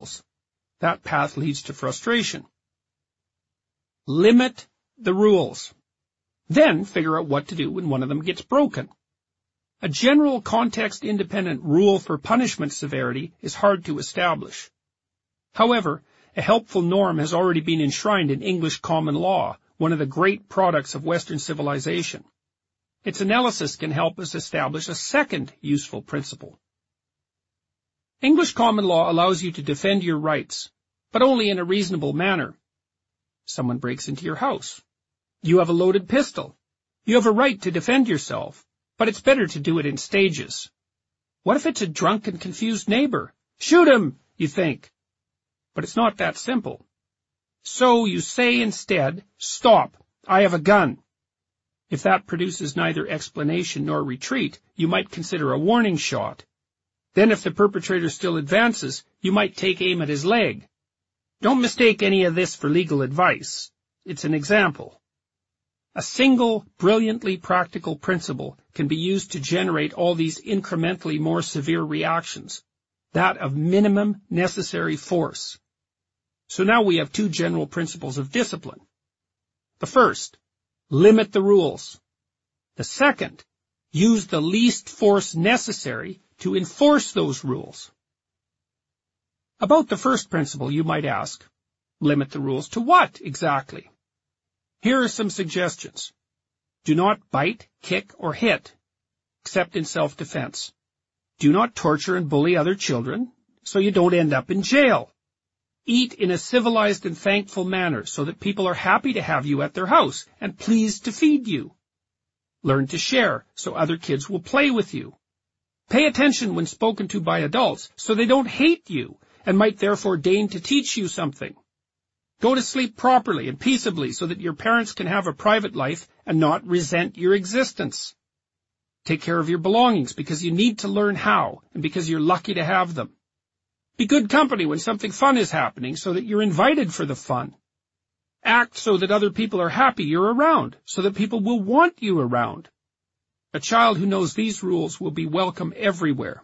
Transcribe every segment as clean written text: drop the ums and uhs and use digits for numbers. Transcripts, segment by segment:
rules. That path leads to frustration. Limit the rules. Then figure out what to do when one of them gets broken. A general context-independent rule for punishment severity is hard to establish. However, a helpful norm has already been enshrined in English common law, one of the great products of Western civilization. Its analysis can help us establish a second useful principle. English common law allows you to defend your rights, but only in a reasonable manner. Someone breaks into your house. You have a loaded pistol. You have a right to defend yourself, but it's better to do it in stages. What if it's a drunk and confused neighbor? Shoot him, you think. But it's not that simple. So you say instead, stop, I have a gun. If that produces neither explanation nor retreat, you might consider a warning shot. Then if the perpetrator still advances, you might take aim at his leg. Don't mistake any of this for legal advice. It's an example. A single, brilliantly practical principle can be used to generate all these incrementally more severe reactions, that of minimum necessary force. So now we have two general principles of discipline. The first, limit the rules. The second, use the least force necessary to enforce those rules. About the first principle, you might ask, limit the rules to what exactly? Here are some suggestions. Do not bite, kick, or hit, except in self-defense. Do not torture and bully other children, so you don't end up in jail. Eat in a civilized and thankful manner so that people are happy to have you at their house and pleased to feed you. Learn to share so other kids will play with you. Pay attention when spoken to by adults so they don't hate you and might therefore deign to teach you something. Go to sleep properly and peaceably so that your parents can have a private life and not resent your existence. Take care of your belongings because you need to learn how and because you're lucky to have them. Be good company when something fun is happening so that you're invited for the fun. Act so that other people are happy you're around, so that people will want you around. A child who knows these rules will be welcome everywhere.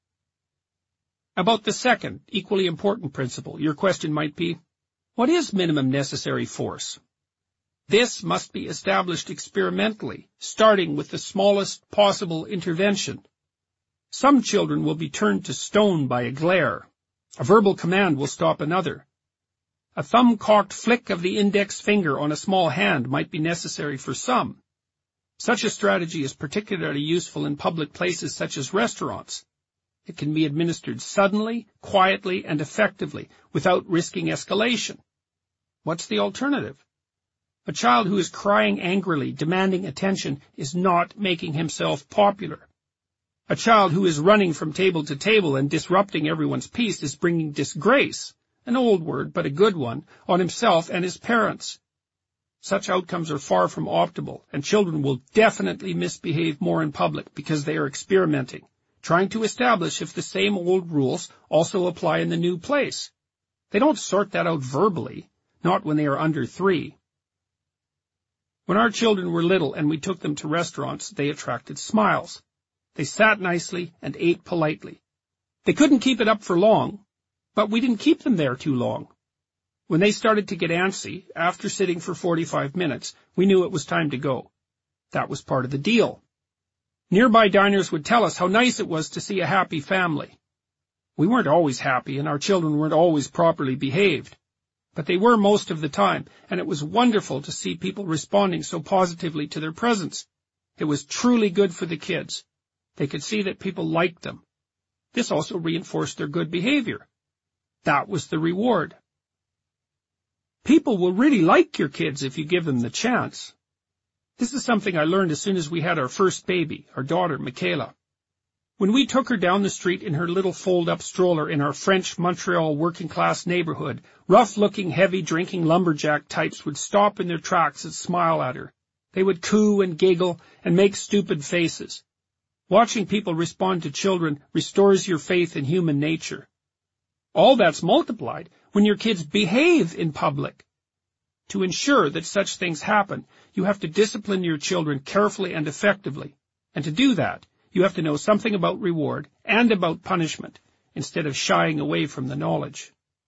About the second, equally important principle, your question might be, what is minimum necessary force? This must be established experimentally, starting with the smallest possible intervention. Some children will be turned to stone by a glare. A verbal command will stop another. A thumb-cocked flick of the index finger on a small hand might be necessary for some. Such a strategy is particularly useful in public places such as restaurants. It can be administered suddenly, quietly, and effectively, without risking escalation. What's the alternative? A child who is crying angrily, demanding attention, is not making himself popular. A child who is running from table to table and disrupting everyone's peace is bringing disgrace, an old word but a good one, on himself and his parents. Such outcomes are far from optimal, and children will definitely misbehave more in public because they are experimenting, trying to establish if the same old rules also apply in the new place. They don't sort that out verbally, not when they are under 3. When our children were little and we took them to restaurants, they attracted smiles. They sat nicely and ate politely. They couldn't keep it up for long, but we didn't keep them there too long. When they started to get antsy, after sitting for 45 minutes, we knew it was time to go. That was part of the deal. Nearby diners would tell us how nice it was to see a happy family. We weren't always happy, and our children weren't always properly behaved. But they were most of the time, and it was wonderful to see people responding so positively to their presence. It was truly good for the kids. They could see that people liked them. This also reinforced their good behavior. That was the reward. People will really like your kids if you give them the chance. This is something I learned as soon as we had our first baby, our daughter, Michaela. When we took her down the street in her little fold-up stroller in our French Montreal working-class neighborhood, rough-looking, heavy-drinking lumberjack types would stop in their tracks and smile at her. They would coo and giggle and make stupid faces. Watching people respond to children restores your faith in human nature. All that's multiplied when your kids behave in public. To ensure that such things happen, you have to discipline your children carefully and effectively. And to do that, you have to know something about reward and about punishment, instead of shying away from the knowledge.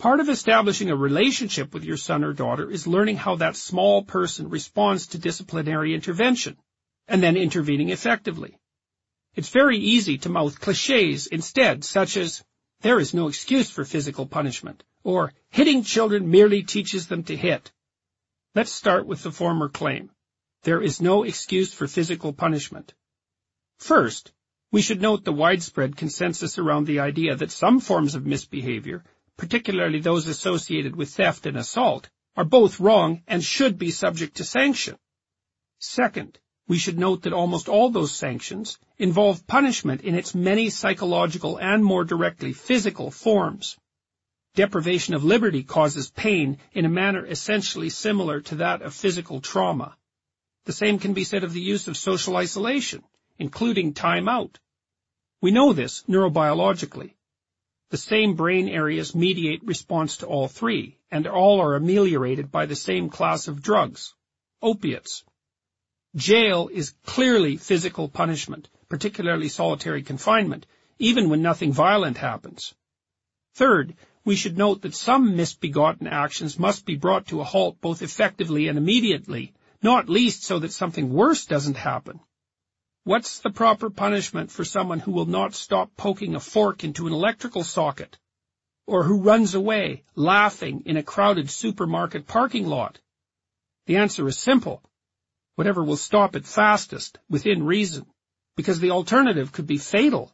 Part of establishing a relationship with your son or daughter is learning how that small person responds to disciplinary intervention, and then intervening effectively. It's very easy to mouth cliches instead, such as, "There is no excuse for physical punishment," or "Hitting children merely teaches them to hit." Let's start with the former claim. There is no excuse for physical punishment. First, we should note the widespread consensus around the idea that some forms of misbehavior, particularly those associated with theft and assault, are both wrong and should be subject to sanction. Second, we should note that almost all those sanctions involve punishment in its many psychological and more directly physical forms. Deprivation of liberty causes pain in a manner essentially similar to that of physical trauma. The same can be said of the use of social isolation, including time out. We know this neurobiologically. The same brain areas mediate response to all three, and all are ameliorated by the same class of drugs, opiates. Jail is clearly physical punishment, particularly solitary confinement, even when nothing violent happens. Third, we should note that some misbegotten actions must be brought to a halt both effectively and immediately, not least so that something worse doesn't happen. What's the proper punishment for someone who will not stop poking a fork into an electrical socket, or who runs away, laughing, in a crowded supermarket parking lot? The answer is simple. Whatever will stop it fastest, within reason, because the alternative could be fatal.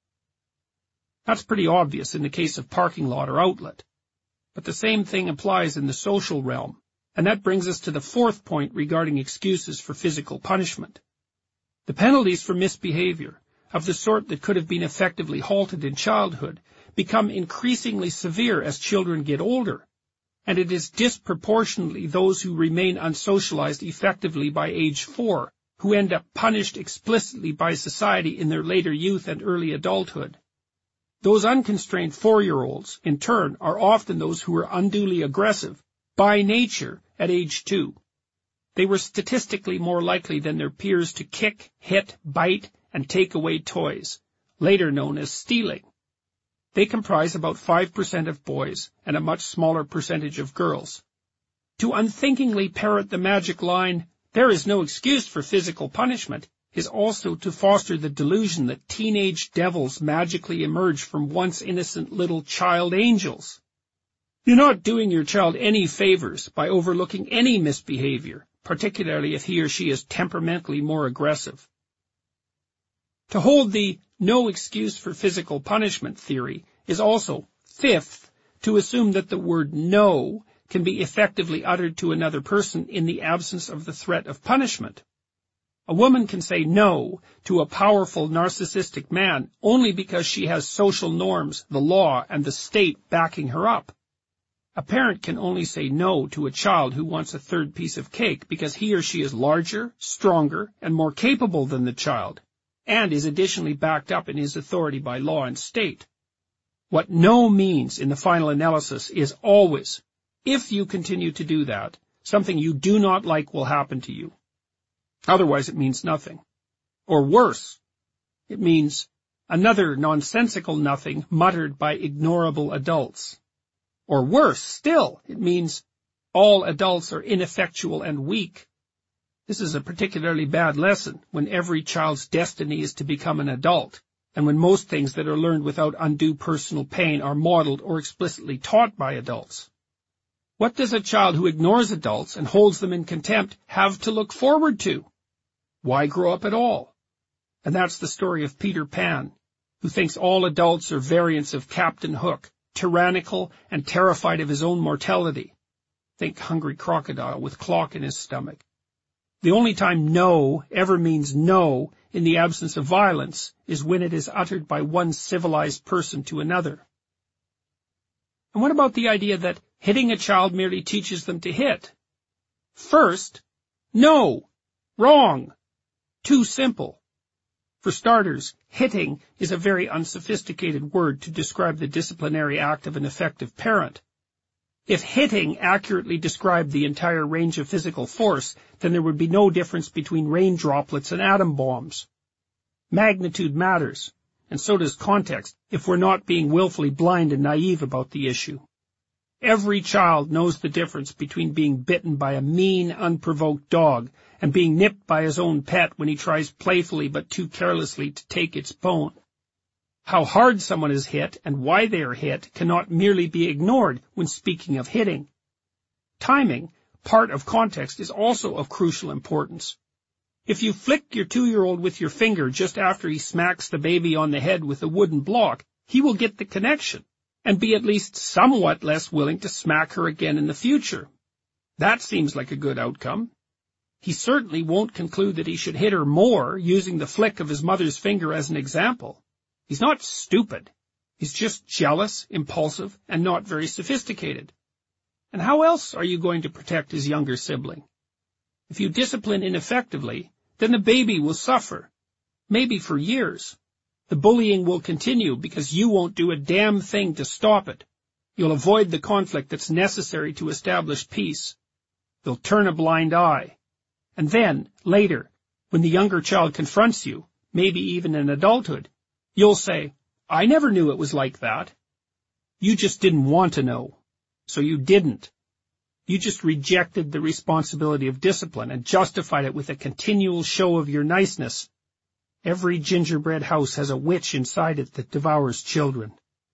That's pretty obvious in the case of parking lot or outlet. But the same thing applies in the social realm, and that brings us to the fourth point regarding excuses for physical punishment. The penalties for misbehavior, of the sort that could have been effectively halted in childhood, become increasingly severe as children get older, and it is disproportionately those who remain unsocialized effectively by age 4 who end up punished explicitly by society in their later youth and early adulthood. Those unconstrained 4-year-olds, in turn, are often those who were unduly aggressive, by nature, at age 2. They were statistically more likely than their peers to kick, hit, bite, and take away toys, later known as stealing. They comprise about 5% of boys and a much smaller percentage of girls. To unthinkingly parrot the magic line, "There is no excuse for physical punishment," is also to foster the delusion that teenage devils magically emerge from once innocent little child angels. You're not doing your child any favors by overlooking any misbehavior, particularly if he or she is temperamentally more aggressive. To hold the no excuse for physical punishment theory is also, fifth, to assume that the word no can be effectively uttered to another person in the absence of the threat of punishment. A woman can say no to a powerful narcissistic man only because she has social norms, the law, and the state backing her up. A parent can only say no to a child who wants a third piece of cake because he or she is larger, stronger, and more capable than the child, and is additionally backed up in his authority by law and state. What no means in the final analysis is always, if you continue to do that, something you do not like will happen to you. Otherwise it means nothing. Or worse, it means another nonsensical nothing muttered by ignorable adults. Or worse still, it means all adults are ineffectual and weak. This is a particularly bad lesson when every child's destiny is to become an adult, and when most things that are learned without undue personal pain are modeled or explicitly taught by adults. What does a child who ignores adults and holds them in contempt have to look forward to? Why grow up at all? And that's the story of Peter Pan, who thinks all adults are variants of Captain Hook, tyrannical and terrified of his own mortality. Think hungry crocodile with clock in his stomach. The only time no ever means no in the absence of violence is when it is uttered by one civilized person to another. And what about the idea that hitting a child merely teaches them to hit? First, no, wrong, too simple. For starters, hitting is a very unsophisticated word to describe the disciplinary act of an effective parent. If hitting accurately described the entire range of physical force, then there would be no difference between rain droplets and atom bombs. Magnitude matters, and so does context, if we're not being willfully blind and naive about the issue. Every child knows the difference between being bitten by a mean, unprovoked dog and being nipped by his own pet when he tries playfully but too carelessly to take its bone. How hard someone is hit and why they are hit cannot merely be ignored when speaking of hitting. Timing, part of context, is also of crucial importance. If you flick your 2-year-old with your finger just after he smacks the baby on the head with a wooden block, he will get the connection and be at least somewhat less willing to smack her again in the future. That seems like a good outcome. He certainly won't conclude that he should hit her more using the flick of his mother's finger as an example. He's not stupid. He's just jealous, impulsive, and not very sophisticated. And how else are you going to protect his younger sibling? If you discipline ineffectively, then the baby will suffer, maybe for years. The bullying will continue because you won't do a damn thing to stop it. You'll avoid the conflict that's necessary to establish peace. You'll turn a blind eye. And then, later, when the younger child confronts you, maybe even in adulthood, you'll say, "I never knew it was like that." You just didn't want to know. So you didn't. You just rejected the responsibility of discipline and justified it with a continual show of your niceness. Every gingerbread house has a witch inside it that devours children.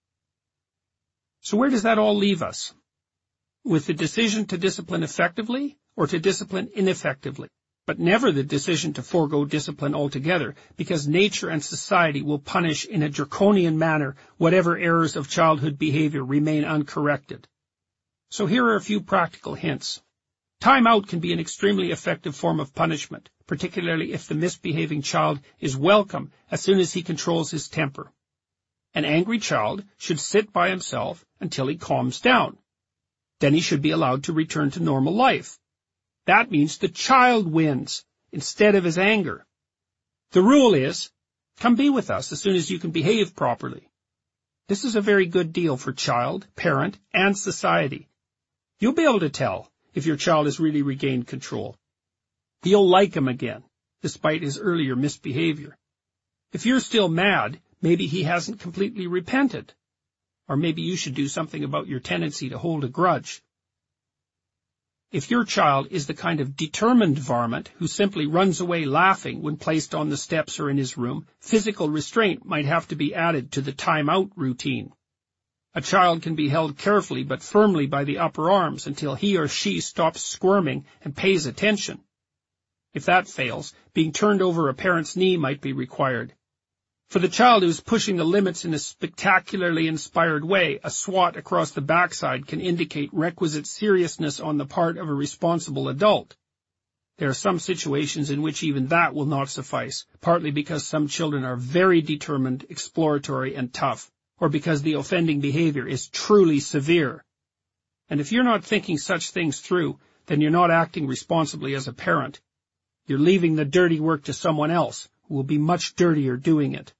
So where does that all leave us? With the decision to discipline effectively or to discipline ineffectively, but never the decision to forego discipline altogether, because nature and society will punish in a draconian manner whatever errors of childhood behavior remain uncorrected. So here are a few practical hints. Time out can be an extremely effective form of punishment, particularly if the misbehaving child is welcome as soon as he controls his temper. An angry child should sit by himself until he calms down. Then he should be allowed to return to normal life. That means the child wins instead of his anger. The rule is, come be with us as soon as you can behave properly. This is a very good deal for child, parent, and society. You'll be able to tell if your child has really regained control. You'll like him again, despite his earlier misbehavior. If you're still mad, maybe he hasn't completely repented. Or maybe you should do something about your tendency to hold a grudge. If your child is the kind of determined varmint who simply runs away laughing when placed on the steps or in his room, physical restraint might have to be added to the time-out routine. A child can be held carefully but firmly by the upper arms until he or she stops squirming and pays attention. If that fails, being turned over a parent's knee might be required. For the child who is pushing the limits in a spectacularly inspired way, a swat across the backside can indicate requisite seriousness on the part of a responsible adult. There are some situations in which even that will not suffice, partly because some children are very determined, exploratory, and tough, or because the offending behavior is truly severe. And if you're not thinking such things through, then you're not acting responsibly as a parent. You're leaving the dirty work to someone else, who will be much dirtier doing it.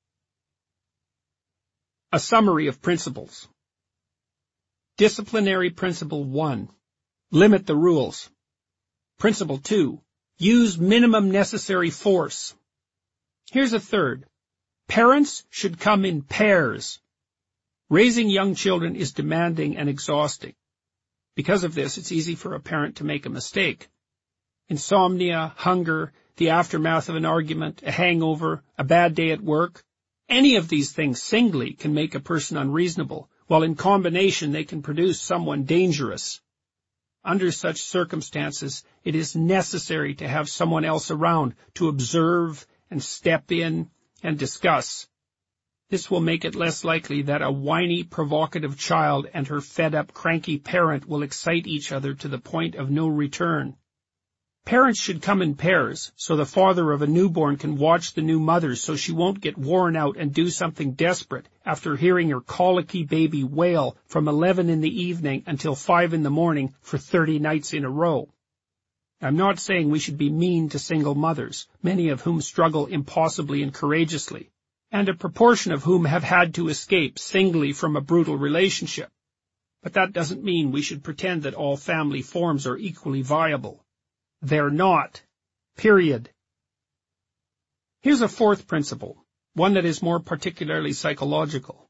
A summary of principles. Disciplinary Principle 1. Limit the rules. Principle 2. Use minimum necessary force. Here's a third. Parents should come in pairs. Raising young children is demanding and exhausting. Because of this, it's easy for a parent to make a mistake. Insomnia, hunger, the aftermath of an argument, a hangover, a bad day at work, any of these things singly can make a person unreasonable, while in combination they can produce someone dangerous. Under such circumstances, it is necessary to have someone else around to observe and step in and discuss. This will make it less likely that a whiny, provocative child and her fed-up, cranky parent will excite each other to the point of no return. Parents should come in pairs, so the father of a newborn can watch the new mother so she won't get worn out and do something desperate after hearing her colicky baby wail from 11 in the evening until 5 in the morning for 30 nights in a row. I'm not saying we should be mean to single mothers, many of whom struggle impossibly and courageously, and a proportion of whom have had to escape singly from a brutal relationship. But that doesn't mean we should pretend that all family forms are equally viable. They're not. Period. Here's a fourth principle, one that is more particularly psychological.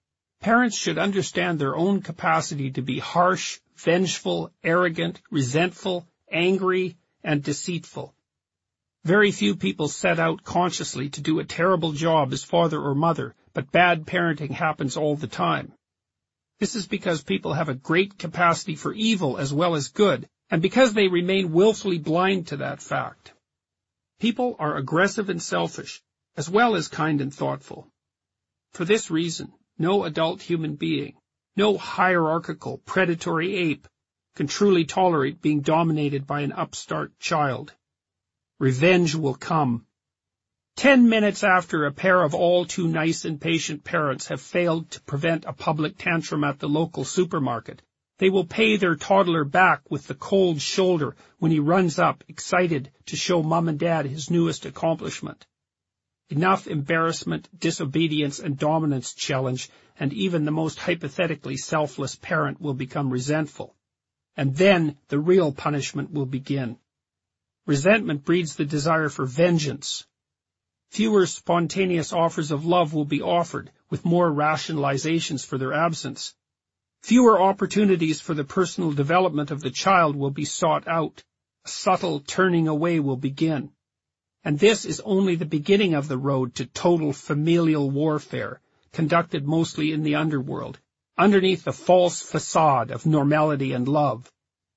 Parents should understand their own capacity to be harsh, vengeful, arrogant, resentful, angry, and deceitful. Very few people set out consciously to do a terrible job as father or mother, but bad parenting happens all the time. This is because people have a great capacity for evil as well as good, and because they remain willfully blind to that fact. People are aggressive and selfish, as well as kind and thoughtful. For this reason, no adult human being, no hierarchical, predatory ape, can truly tolerate being dominated by an upstart child. Revenge will come. 10 minutes after a pair of all too nice and patient parents have failed to prevent a public tantrum at the local supermarket, they will pay their toddler back with the cold shoulder when he runs up, excited to show mom and dad his newest accomplishment. Enough embarrassment, disobedience, and dominance challenge, and even the most hypothetically selfless parent will become resentful. And then the real punishment will begin. Resentment breeds the desire for vengeance. Fewer spontaneous offers of love will be offered, with more rationalizations for their absence. Fewer opportunities for the personal development of the child will be sought out. A subtle turning away will begin. And this is only the beginning of the road to total familial warfare, conducted mostly in the underworld, underneath the false facade of normality and love.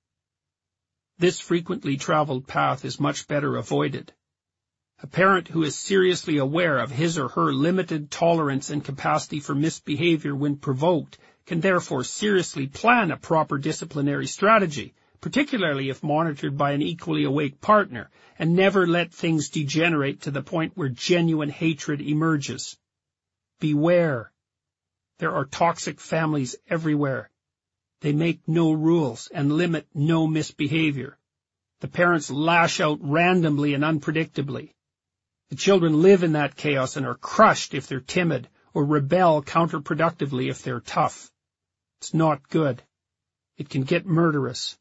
This frequently traveled path is much better avoided. A parent who is seriously aware of his or her limited tolerance and capacity for misbehavior when provoked can therefore seriously plan a proper disciplinary strategy, particularly if monitored by an equally awake partner, and never let things degenerate to the point where genuine hatred emerges. Beware. There are toxic families everywhere. They make no rules and limit no misbehavior. The parents lash out randomly and unpredictably. The children live in that chaos and are crushed if they're timid, or rebel counterproductively if they're tough. It's not good. It can get murderous.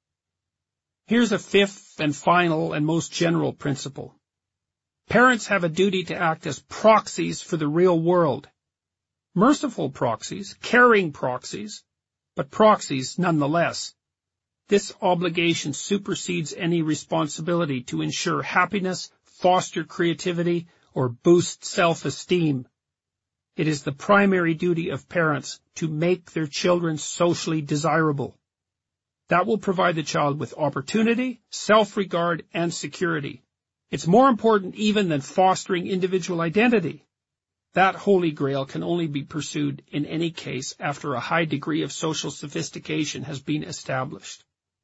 Here's a fifth and final and most general principle. Parents have a duty to act as proxies for the real world. Merciful proxies, caring proxies, but proxies nonetheless. This obligation supersedes any responsibility to ensure happiness, foster creativity, or boost self-esteem. It is the primary duty of parents to make their children socially desirable. That will provide the child with opportunity, self-regard, and security. It's more important even than fostering individual identity. That holy grail can only be pursued in any case after a high degree of social sophistication has been established.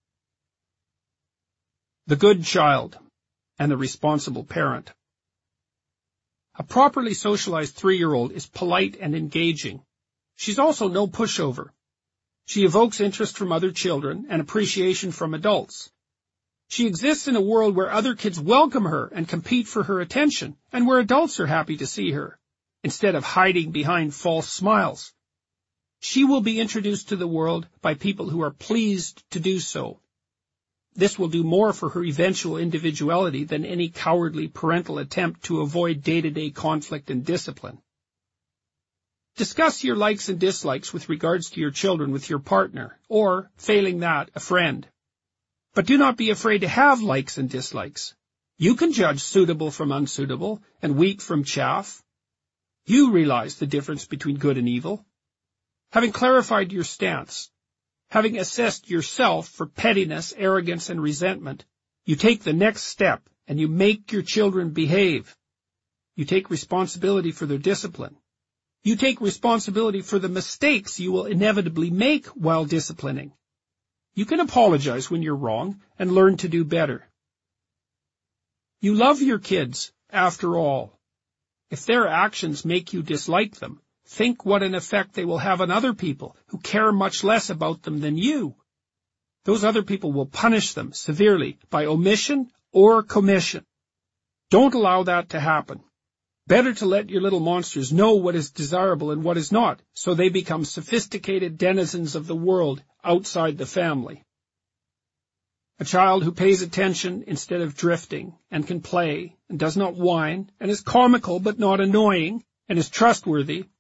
The good child and the responsible parent. A properly socialized 3-year-old is polite and engaging. She's also no pushover. She evokes interest from other children and appreciation from adults. She exists in a world where other kids welcome her and compete for her attention, and where adults are happy to see her, instead of hiding behind false smiles. She will be introduced to the world by people who are pleased to do so. This will do more for her eventual individuality than any cowardly parental attempt to avoid day-to-day conflict and discipline. Discuss your likes and dislikes with regards to your children with your partner, or, failing that, a friend. But do not be afraid to have likes and dislikes. You can judge suitable from unsuitable, and wheat from chaff. You realize the difference between good and evil. Having clarified your stance, having assessed yourself for pettiness, arrogance, and resentment, you take the next step, and you make your children behave. You take responsibility for their discipline. You take responsibility for the mistakes you will inevitably make while disciplining. You can apologize when you're wrong and learn to do better. You love your kids, after all. If their actions make you dislike them, think what an effect they will have on other people who care much less about them than you. Those other people will punish them severely by omission or commission. Don't allow that to happen. Better to let your little monsters know what is desirable and what is not, so they become sophisticated denizens of the world outside the family. A child who pays attention instead of drifting, and can play, and does not whine, and is comical but not annoying, and is trustworthy,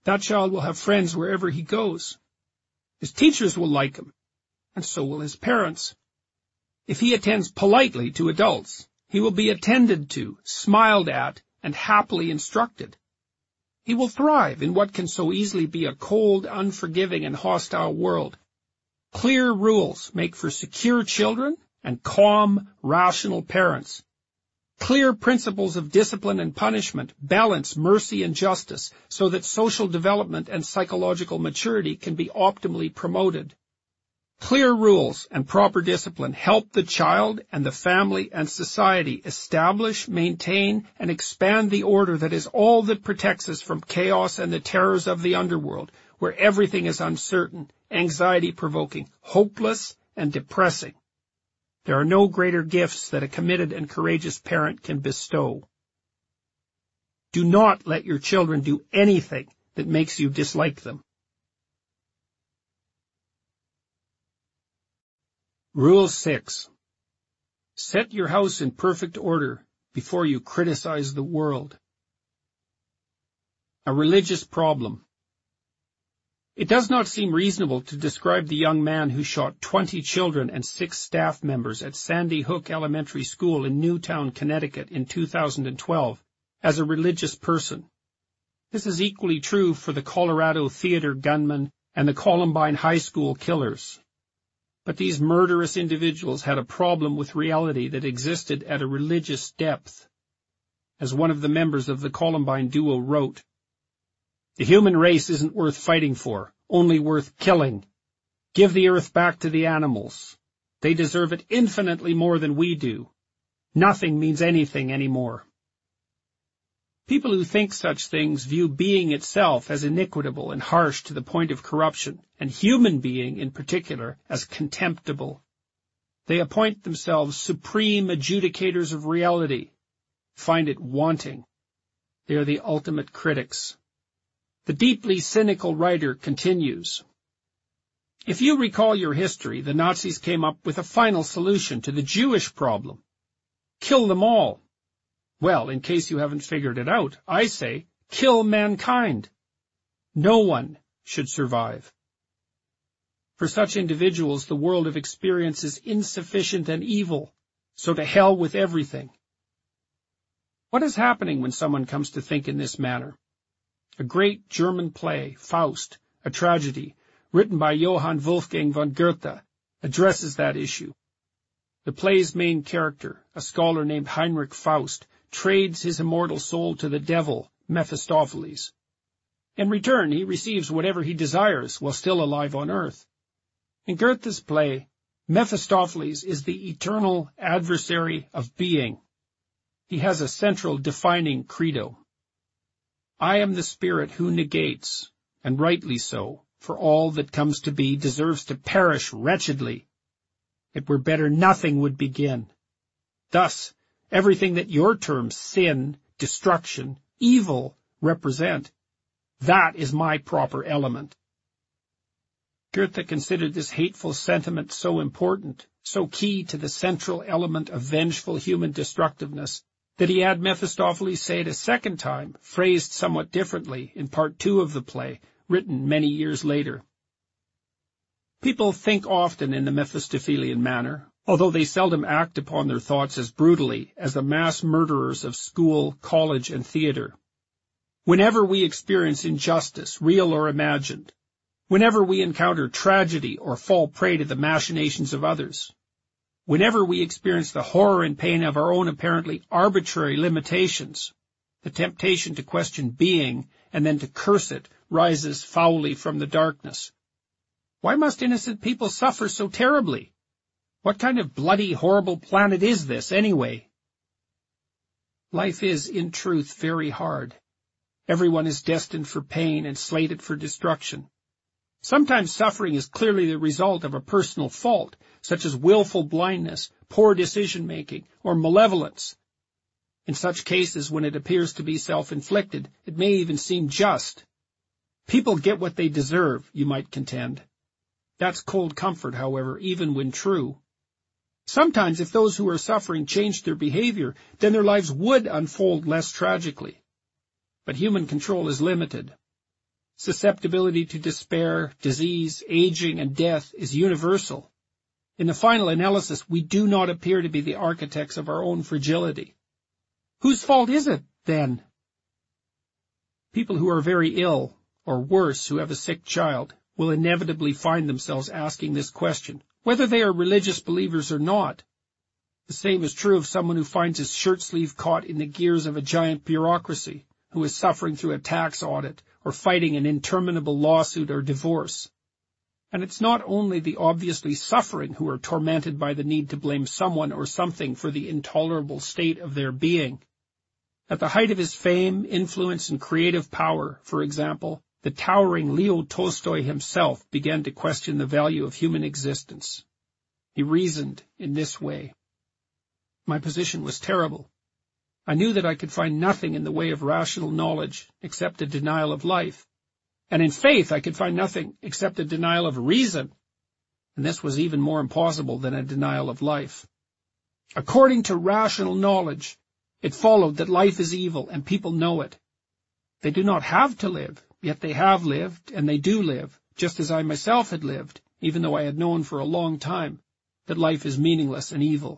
That child will have friends wherever he goes. His teachers will like him, and so will his parents. If he attends politely to adults, he will be attended to, smiled at, and happily instructed. He will thrive in what can so easily be a cold, unforgiving, and hostile world. Clear rules make for secure children and calm, rational parents. Clear principles of discipline and punishment balance mercy and justice so that social development and psychological maturity can be optimally promoted. Clear rules and proper discipline help the child and the family and society establish, maintain, and expand the order that is all that protects us from chaos and the terrors of the underworld, where everything is uncertain, anxiety-provoking, hopeless, and depressing. There are no greater gifts that a committed and courageous parent can bestow. Do not let your children do anything that makes you dislike them. Rule 6. Set your house in perfect order before you criticize the world. A religious problem. It does not seem reasonable to describe the young man who shot 20 children and 6 staff members at Sandy Hook Elementary School in Newtown, Connecticut in 2012 as a religious person. This is equally true for the Colorado Theater gunman and the Columbine High School killers. But these murderous individuals had a problem with reality that existed at a religious depth. As one of the members of the Columbine duo wrote, "The human race isn't worth fighting for, only worth killing. Give the earth back to the animals. They deserve it infinitely more than we do. Nothing means anything anymore." People who think such things view being itself as inequitable and harsh to the point of corruption, and human being in particular as contemptible. They appoint themselves supreme adjudicators of reality, find it wanting. They are the ultimate critics. The deeply cynical writer continues, "If you recall your history, the Nazis came up with a final solution to the Jewish problem. Kill them all. Well, in case you haven't figured it out, I say, kill mankind. No one should survive. For such individuals, the world of experience is insufficient and evil, so to hell with everything." What is happening when someone comes to think in this manner? A great German play, Faust, a tragedy, written by Johann Wolfgang von Goethe, addresses that issue. The play's main character, a scholar named Heinrich Faust, trades his immortal soul to the devil, Mephistopheles. In return, he receives whatever he desires while still alive on earth. In Goethe's play, Mephistopheles is the eternal adversary of being. He has a central defining credo. "I am the spirit who negates, and rightly so, for all that comes to be deserves to perish wretchedly. It were better nothing would begin. Thus, everything that your terms sin, destruction, evil represent, that is my proper element." Goethe considered this hateful sentiment so important, so key to the central element of vengeful human destructiveness, that he had Mephistopheles say it a second time, phrased somewhat differently, in part 2 of the play, written many years later. People think often in the Mephistophelian manner, although they seldom act upon their thoughts as brutally as the mass murderers of school, college, and theater. Whenever we experience injustice, real or imagined, whenever we encounter tragedy or fall prey to the machinations of others, whenever we experience the horror and pain of our own apparently arbitrary limitations, the temptation to question being and then to curse it rises foully from the darkness. Why must innocent people suffer so terribly? What kind of bloody, horrible planet is this, anyway? Life is, in truth, very hard. Everyone is destined for pain and slated for destruction. Sometimes suffering is clearly the result of a personal fault, such as willful blindness, poor decision-making, or malevolence. In such cases, when it appears to be self-inflicted, it may even seem just. People get what they deserve, you might contend. That's cold comfort, however, even when true. Sometimes, if those who are suffering changed their behavior, then their lives would unfold less tragically. But human control is limited. Susceptibility to despair, disease, aging, and death is universal. In the final analysis, we do not appear to be the architects of our own fragility. Whose fault is it, then? People who are very ill, or worse, who have a sick child, will inevitably find themselves asking this question, whether they are religious believers or not. The same is true of someone who finds his shirt sleeve caught in the gears of a giant bureaucracy, who is suffering through a tax audit, or fighting an interminable lawsuit or divorce. And it's not only the obviously suffering who are tormented by the need to blame someone or something for the intolerable state of their being. At the height of his fame, influence, and creative power, for example, the towering Leo Tolstoy himself began to question the value of human existence. He reasoned in this way. My position was terrible. I knew that I could find nothing in the way of rational knowledge except a denial of life. And in faith I could find nothing except a denial of reason. And this was even more impossible than a denial of life. According to rational knowledge, it followed that life is evil and people know it. They do not have to live, yet they have lived, and they do live, just as I myself had lived, even though I had known for a long time that life is meaningless and evil.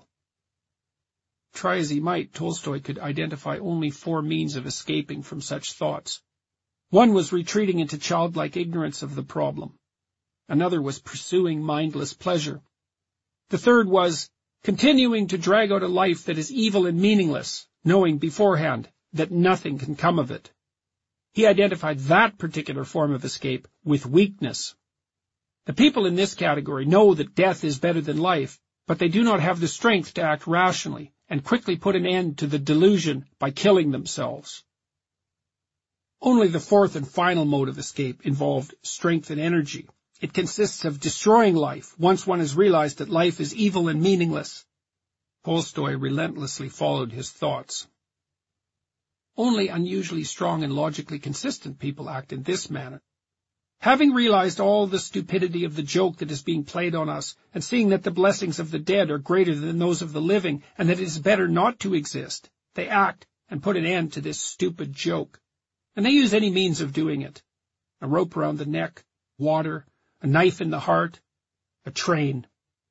Try as he might, Tolstoy could identify only 4 means of escaping from such thoughts. One was retreating into childlike ignorance of the problem. Another was pursuing mindless pleasure. The third was continuing to drag out a life that is evil and meaningless, knowing beforehand that nothing can come of it. He identified that particular form of escape with weakness. The people in this category know that death is better than life, but they do not have the strength to act rationally and quickly put an end to the delusion by killing themselves. Only the fourth and final mode of escape involved strength and energy. It consists of destroying life once one has realized that life is evil and meaningless. Tolstoy relentlessly followed his thoughts. Only unusually strong and logically consistent people act in this manner. Having realized all the stupidity of the joke that is being played on us, and seeing that the blessings of the dead are greater than those of the living, and that it is better not to exist, they act and put an end to this stupid joke. And they use any means of doing it. A rope around the neck, water, a knife in the heart, a train.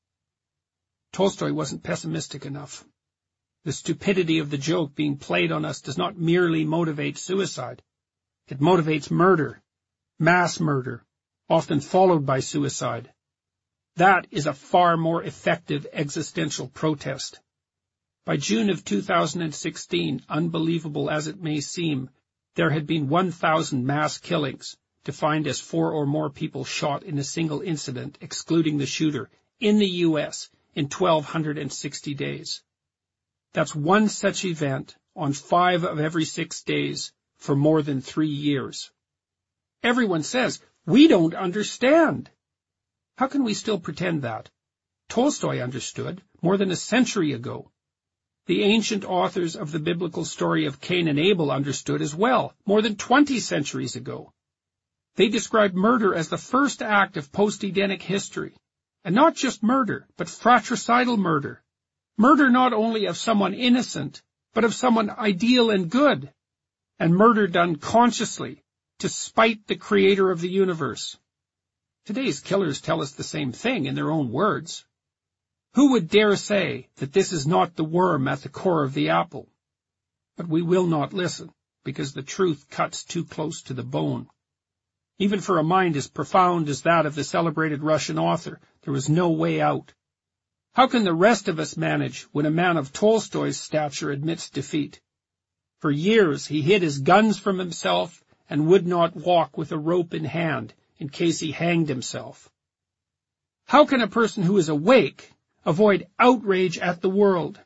Tolstoy wasn't pessimistic enough. The stupidity of the joke being played on us does not merely motivate suicide. It motivates murder. Mass murder, often followed by suicide. That is a far more effective existential protest. By June of 2016, unbelievable as it may seem, there had been 1,000 mass killings, defined as 4 or more people shot in a single incident, excluding the shooter, in the U.S. in 1,260 days. That's one such event on 5 of every 6 days for more than 3 years. Everyone says, we don't understand. How can we still pretend that? Tolstoy understood more than a century ago. The ancient authors of the biblical story of Cain and Abel understood as well, more than 20 centuries ago. They described murder as the first act of post-Edenic history. And not just murder, but fratricidal murder. Murder not only of someone innocent, but of someone ideal and good. And murder done consciously, to spite the creator of the universe. Today's killers tell us the same thing in their own words. Who would dare say that this is not the worm at the core of the apple? But we will not listen, because the truth cuts too close to the bone. Even for a mind as profound as that of the celebrated Russian author, there was no way out. How can the rest of us manage when a man of Tolstoy's stature admits defeat? For years he hid his guns from himself and would not walk with a rope in hand in case he hanged himself. How can a person who is awake avoid outrage at the world?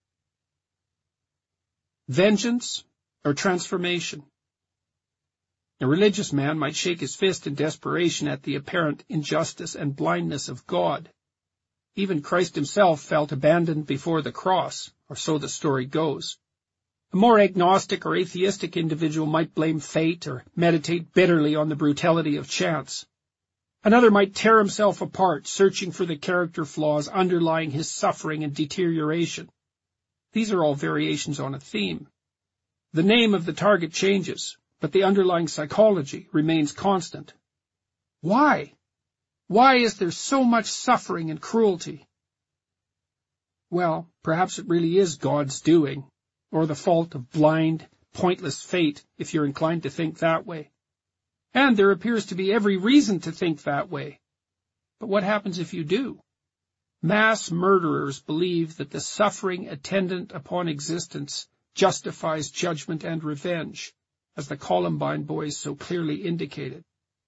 Vengeance or transformation? A religious man might shake his fist in desperation at the apparent injustice and blindness of God. Even Christ himself felt abandoned before the cross, or so the story goes. A more agnostic or atheistic individual might blame fate or meditate bitterly on the brutality of chance. Another might tear himself apart, searching for the character flaws underlying his suffering and deterioration. These are all variations on a theme. The name of the target changes, but the underlying psychology remains constant. Why? Why is there so much suffering and cruelty? Well, perhaps it really is God's doing, or the fault of blind, pointless fate, if you're inclined to think that way. And there appears to be every reason to think that way. But what happens if you do? Mass murderers believe that the suffering attendant upon existence justifies judgment and revenge, as the Columbine boys so clearly indicated.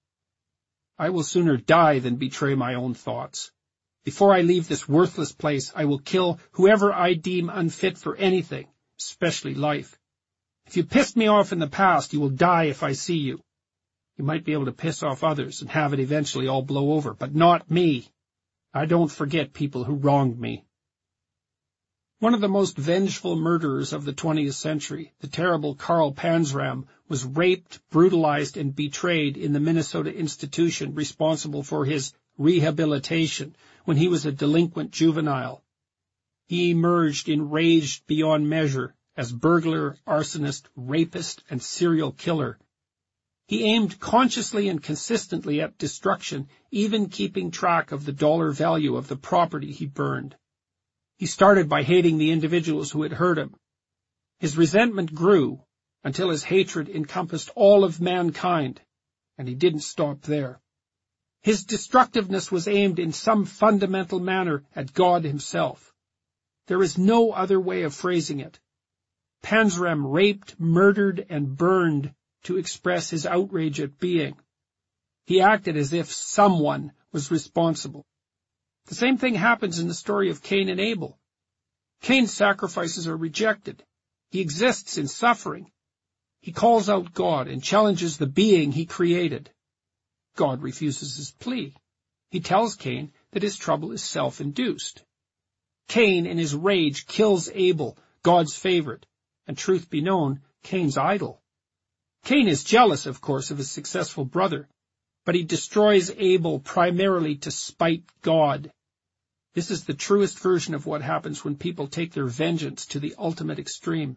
I will sooner die than betray my own thoughts. Before I leave this worthless place, I will kill whoever I deem unfit for anything, especially life. If you pissed me off in the past, you will die if I see you. You might be able to piss off others and have it eventually all blow over, but not me. I don't forget people who wronged me. One of the most vengeful murderers of the 20th century, the terrible Carl Panzram, was raped, brutalized, and betrayed in the Minnesota institution responsible for his rehabilitation when he was a delinquent juvenile. He emerged enraged beyond measure as burglar, arsonist, rapist, and serial killer. He aimed consciously and consistently at destruction, even keeping track of the dollar value of the property he burned. He started by hating the individuals who had hurt him. His resentment grew until his hatred encompassed all of mankind, and he didn't stop there. His destructiveness was aimed in some fundamental manner at God himself. There is no other way of phrasing it. Panzram raped, murdered, and burned to express his outrage at being. He acted as if someone was responsible. The same thing happens in the story of Cain and Abel. Cain's sacrifices are rejected. He exists in suffering. He calls out God and challenges the being he created. God refuses his plea. He tells Cain that his trouble is self-induced. Cain, in his rage, kills Abel, God's favorite, and truth be known, Cain's idol. Cain is jealous, of course, of his successful brother, but he destroys Abel primarily to spite God. This is the truest version of what happens when people take their vengeance to the ultimate extreme.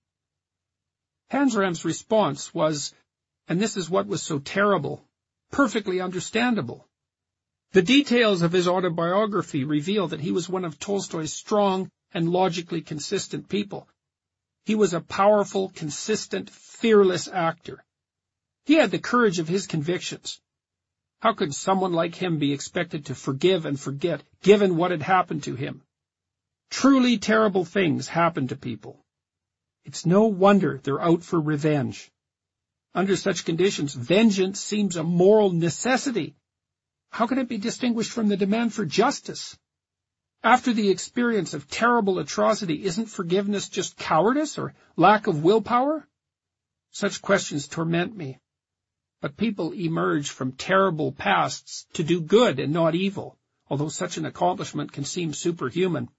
Panzram's response was, and this is what was so terrible, perfectly understandable. The details of his autobiography reveal that he was one of Tolstoy's strong and logically consistent people. He was a powerful, consistent, fearless actor. He had the courage of his convictions. How could someone like him be expected to forgive and forget, given what had happened to him? Truly terrible things happen to people. It's no wonder they're out for revenge. Under such conditions, vengeance seems a moral necessity. How can it be distinguished from the demand for justice? After the experience of terrible atrocity, isn't forgiveness just cowardice or lack of willpower? Such questions torment me. But people emerge from terrible pasts to do good and not evil, although such an accomplishment can seem superhuman.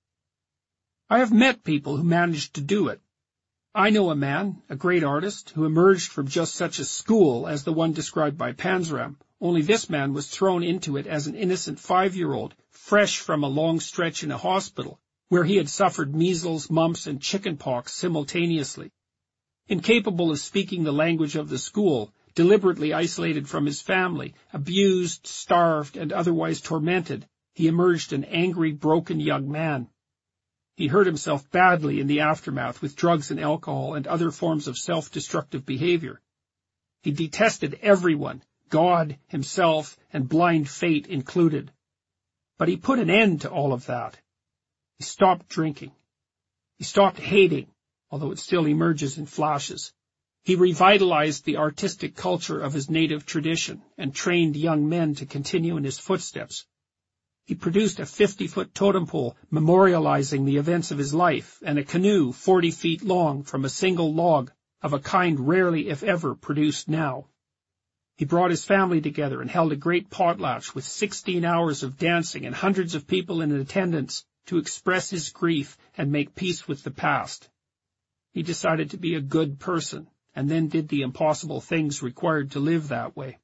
I have met people who managed to do it. I know a man, a great artist, who emerged from just such a school as the one described by Panzram, only this man was thrown into it as an innocent 5-year-old, fresh from a long stretch in a hospital, where he had suffered measles, mumps, and chickenpox simultaneously. Incapable of speaking the language of the school, deliberately isolated from his family, abused, starved, and otherwise tormented, he emerged an angry, broken young man. He hurt himself badly in the aftermath with drugs and alcohol and other forms of self-destructive behavior. He detested everyone, God, himself, and blind fate included. But he put an end to all of that. He stopped drinking. He stopped hating, although it still emerges in flashes. He revitalized the artistic culture of his native tradition and trained young men to continue in his footsteps. He produced a 50-foot totem pole memorializing the events of his life and a canoe 40 feet long from a single log of a kind rarely, if ever, produced now. He brought his family together and held a great potlatch with 16 hours of dancing and hundreds of people in attendance to express his grief and make peace with the past. He decided to be a good person and then did the impossible things required to live that way.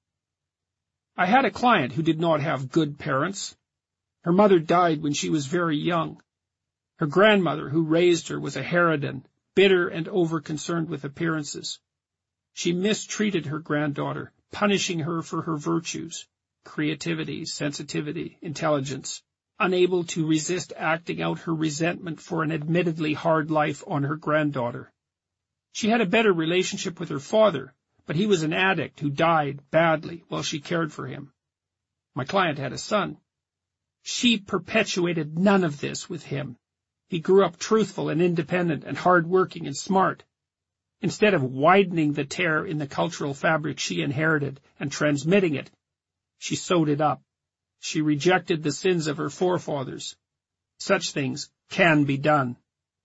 I had a client who did not have good parents. Her mother died when she was very young. Her grandmother, who raised her, was a harridan, bitter and over-concerned with appearances. She mistreated her granddaughter, punishing her for her virtues, creativity, sensitivity, intelligence, unable to resist acting out her resentment for an admittedly hard life on her granddaughter. She had a better relationship with her father, but he was an addict who died badly while she cared for him. My client had a son. She perpetuated none of this with him. He grew up truthful and independent and hard-working and smart. Instead of widening the tear in the cultural fabric she inherited and transmitting it, she sewed it up. She rejected the sins of her forefathers. Such things can be done.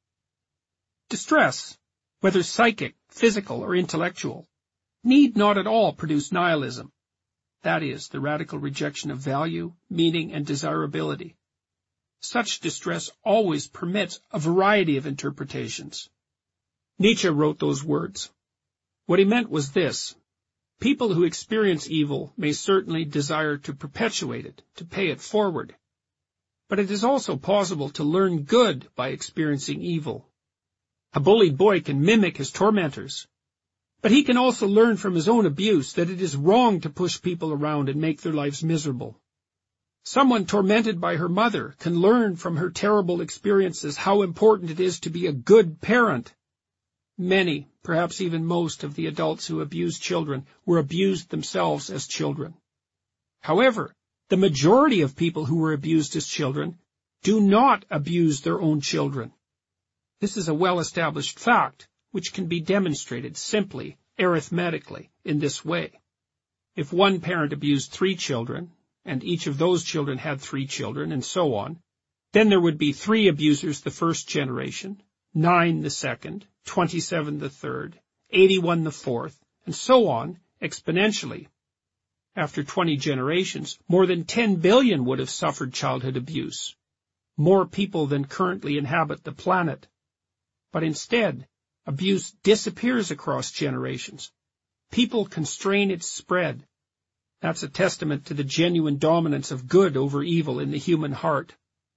Distress, whether psychic, physical, or intellectual, need not at all produce nihilism. That is, the radical rejection of value, meaning, and desirability. Such distress always permits a variety of interpretations. Nietzsche wrote those words. What he meant was this: people who experience evil may certainly desire to perpetuate it, to pay it forward. But it is also possible to learn good by experiencing evil. A bullied boy can mimic his tormentors, but he can also learn from his own abuse that it is wrong to push people around and make their lives miserable. Someone tormented by her mother can learn from her terrible experiences how important it is to be a good parent. Many, perhaps even most, of the adults who abuse children were abused themselves as children. However, the majority of people who were abused as children do not abuse their own children. This is a well-established fact, which can be demonstrated simply, arithmetically, in this way. If one parent abused 3 children, and each of those children had 3 children, and so on, then there would be 3 abusers the first generation, 9 the second, 27 the third, 81 the fourth, and so on, exponentially. After 20 generations, more than 10 billion would have suffered childhood abuse, more people than currently inhabit the planet. But instead, abuse disappears across generations. People constrain its spread. That's a testament to the genuine dominance of good over evil in the human heart.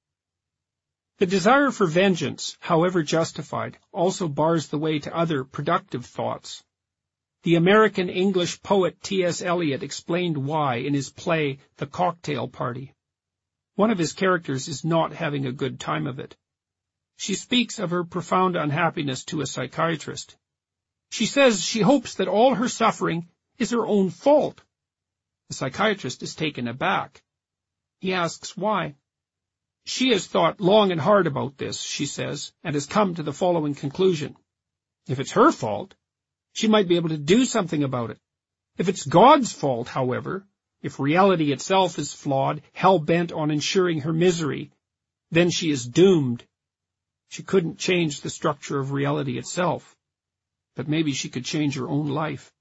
The desire for vengeance, however justified, also bars the way to other productive thoughts. The American-English poet T.S. Eliot explained why in his play The Cocktail Party. One of his characters is not having a good time of it. She speaks of her profound unhappiness to a psychiatrist. She says she hopes that all her suffering is her own fault. The psychiatrist is taken aback. He asks why. She has thought long and hard about this, she says, and has come to the following conclusion. If it's her fault, she might be able to do something about it. If it's God's fault, however, if reality itself is flawed, hell-bent on ensuring her misery, then she is doomed. She couldn't change the structure of reality itself, but maybe she could change her own life.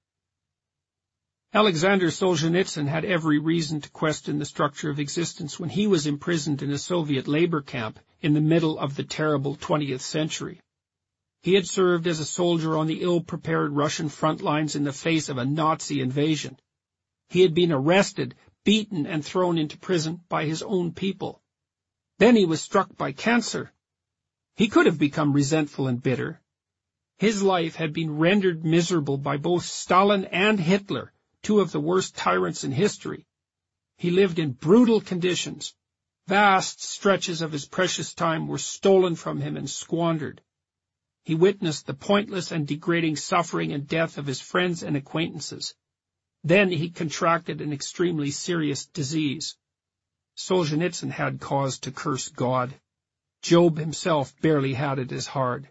Alexander Solzhenitsyn had every reason to question the structure of existence when he was imprisoned in a Soviet labor camp in the middle of the terrible 20th century. He had served as a soldier on the ill-prepared Russian front lines in the face of a Nazi invasion. He had been arrested, beaten, and thrown into prison by his own people. Then he was struck by cancer. He could have become resentful and bitter. His life had been rendered miserable by both Stalin and Hitler, 2 of the worst tyrants in history. He lived in brutal conditions. Vast stretches of his precious time were stolen from him and squandered. He witnessed the pointless and degrading suffering and death of his friends and acquaintances. Then he contracted an extremely serious disease. Solzhenitsyn had cause to curse God. Job himself barely had it as hard.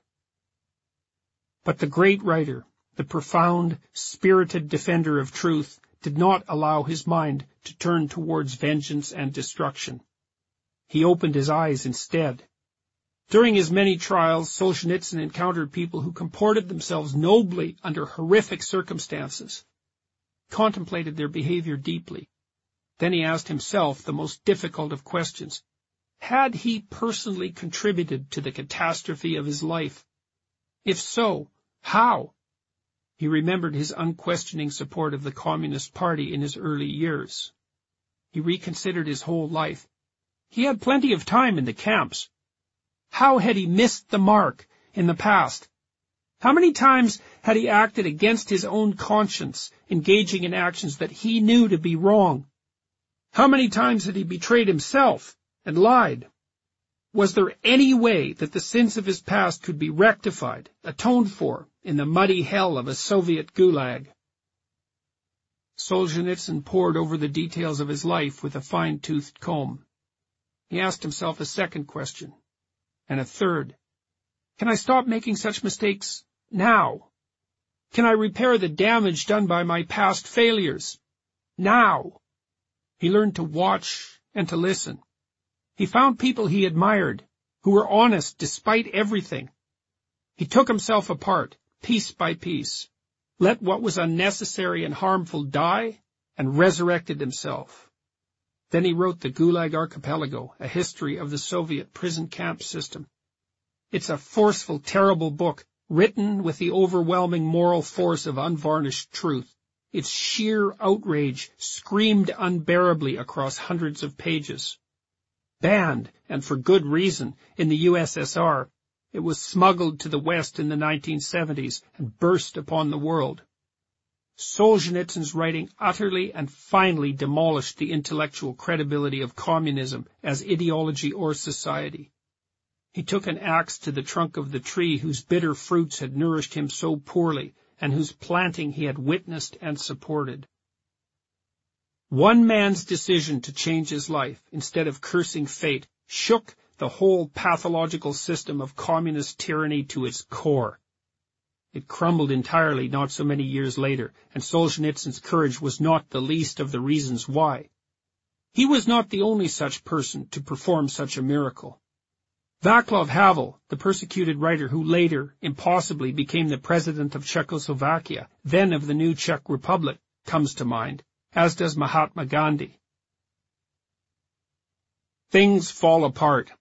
But the great writer, the profound, spirited defender of truth, did not allow his mind to turn towards vengeance and destruction. He opened his eyes instead. During his many trials, Solzhenitsyn encountered people who comported themselves nobly under horrific circumstances, contemplated their behavior deeply. Then he asked himself the most difficult of questions. Had he personally contributed to the catastrophe of his life? If so, how? He remembered his unquestioning support of the Communist Party in his early years. He reconsidered his whole life. He had plenty of time in the camps. How had he missed the mark in the past? How many times had he acted against his own conscience, engaging in actions that he knew to be wrong? How many times had he betrayed himself and lied? Was there any way that the sins of his past could be rectified, atoned for, in the muddy hell of a Soviet gulag? Solzhenitsyn pored over the details of his life with a fine-toothed comb. He asked himself a second question, and a third. Can I stop making such mistakes now? Can I repair the damage done by my past failures now? He learned to watch and to listen. He found people he admired, who were honest despite everything. He took himself apart, piece by piece, let what was unnecessary and harmful die, and resurrected himself. Then he wrote the Gulag Archipelago, a history of the Soviet prison camp system. It's a forceful, terrible book, written with the overwhelming moral force of unvarnished truth. Its sheer outrage screamed unbearably across hundreds of pages. Banned, and for good reason, in the USSR, it was smuggled to the West in the 1970s and burst upon the world. Solzhenitsyn's writing utterly and finally demolished the intellectual credibility of communism as ideology or society. He took an axe to the trunk of the tree whose bitter fruits had nourished him so poorly, and whose planting he had witnessed and supported. One man's decision to change his life, instead of cursing fate, shook the whole pathological system of communist tyranny to its core. It crumbled entirely not so many years later, and Solzhenitsyn's courage was not the least of the reasons why. He was not the only such person to perform such a miracle. Václav Havel, the persecuted writer who later, impossibly, became the president of Czechoslovakia, then of the new Czech Republic, comes to mind, as does Mahatma Gandhi. Things fall apart.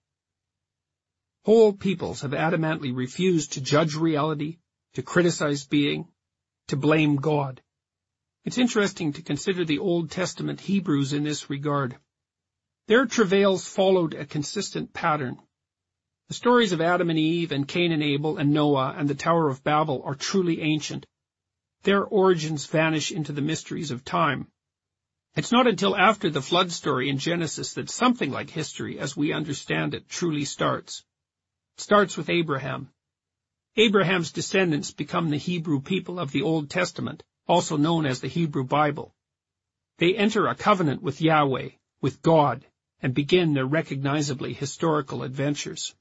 Whole peoples have adamantly refused to judge reality, to criticize being, to blame God. It's interesting to consider the Old Testament Hebrews in this regard. Their travails followed a consistent pattern. The stories of Adam and Eve and Cain and Abel and Noah and the Tower of Babel are truly ancient. Their origins vanish into the mysteries of time. It's not until after the flood story in Genesis that something like history, as we understand it, truly starts. It starts with Abraham. Abraham's descendants become the Hebrew people of the Old Testament, also known as the Hebrew Bible. They enter a covenant with Yahweh, with God, and begin their recognizably historical adventures.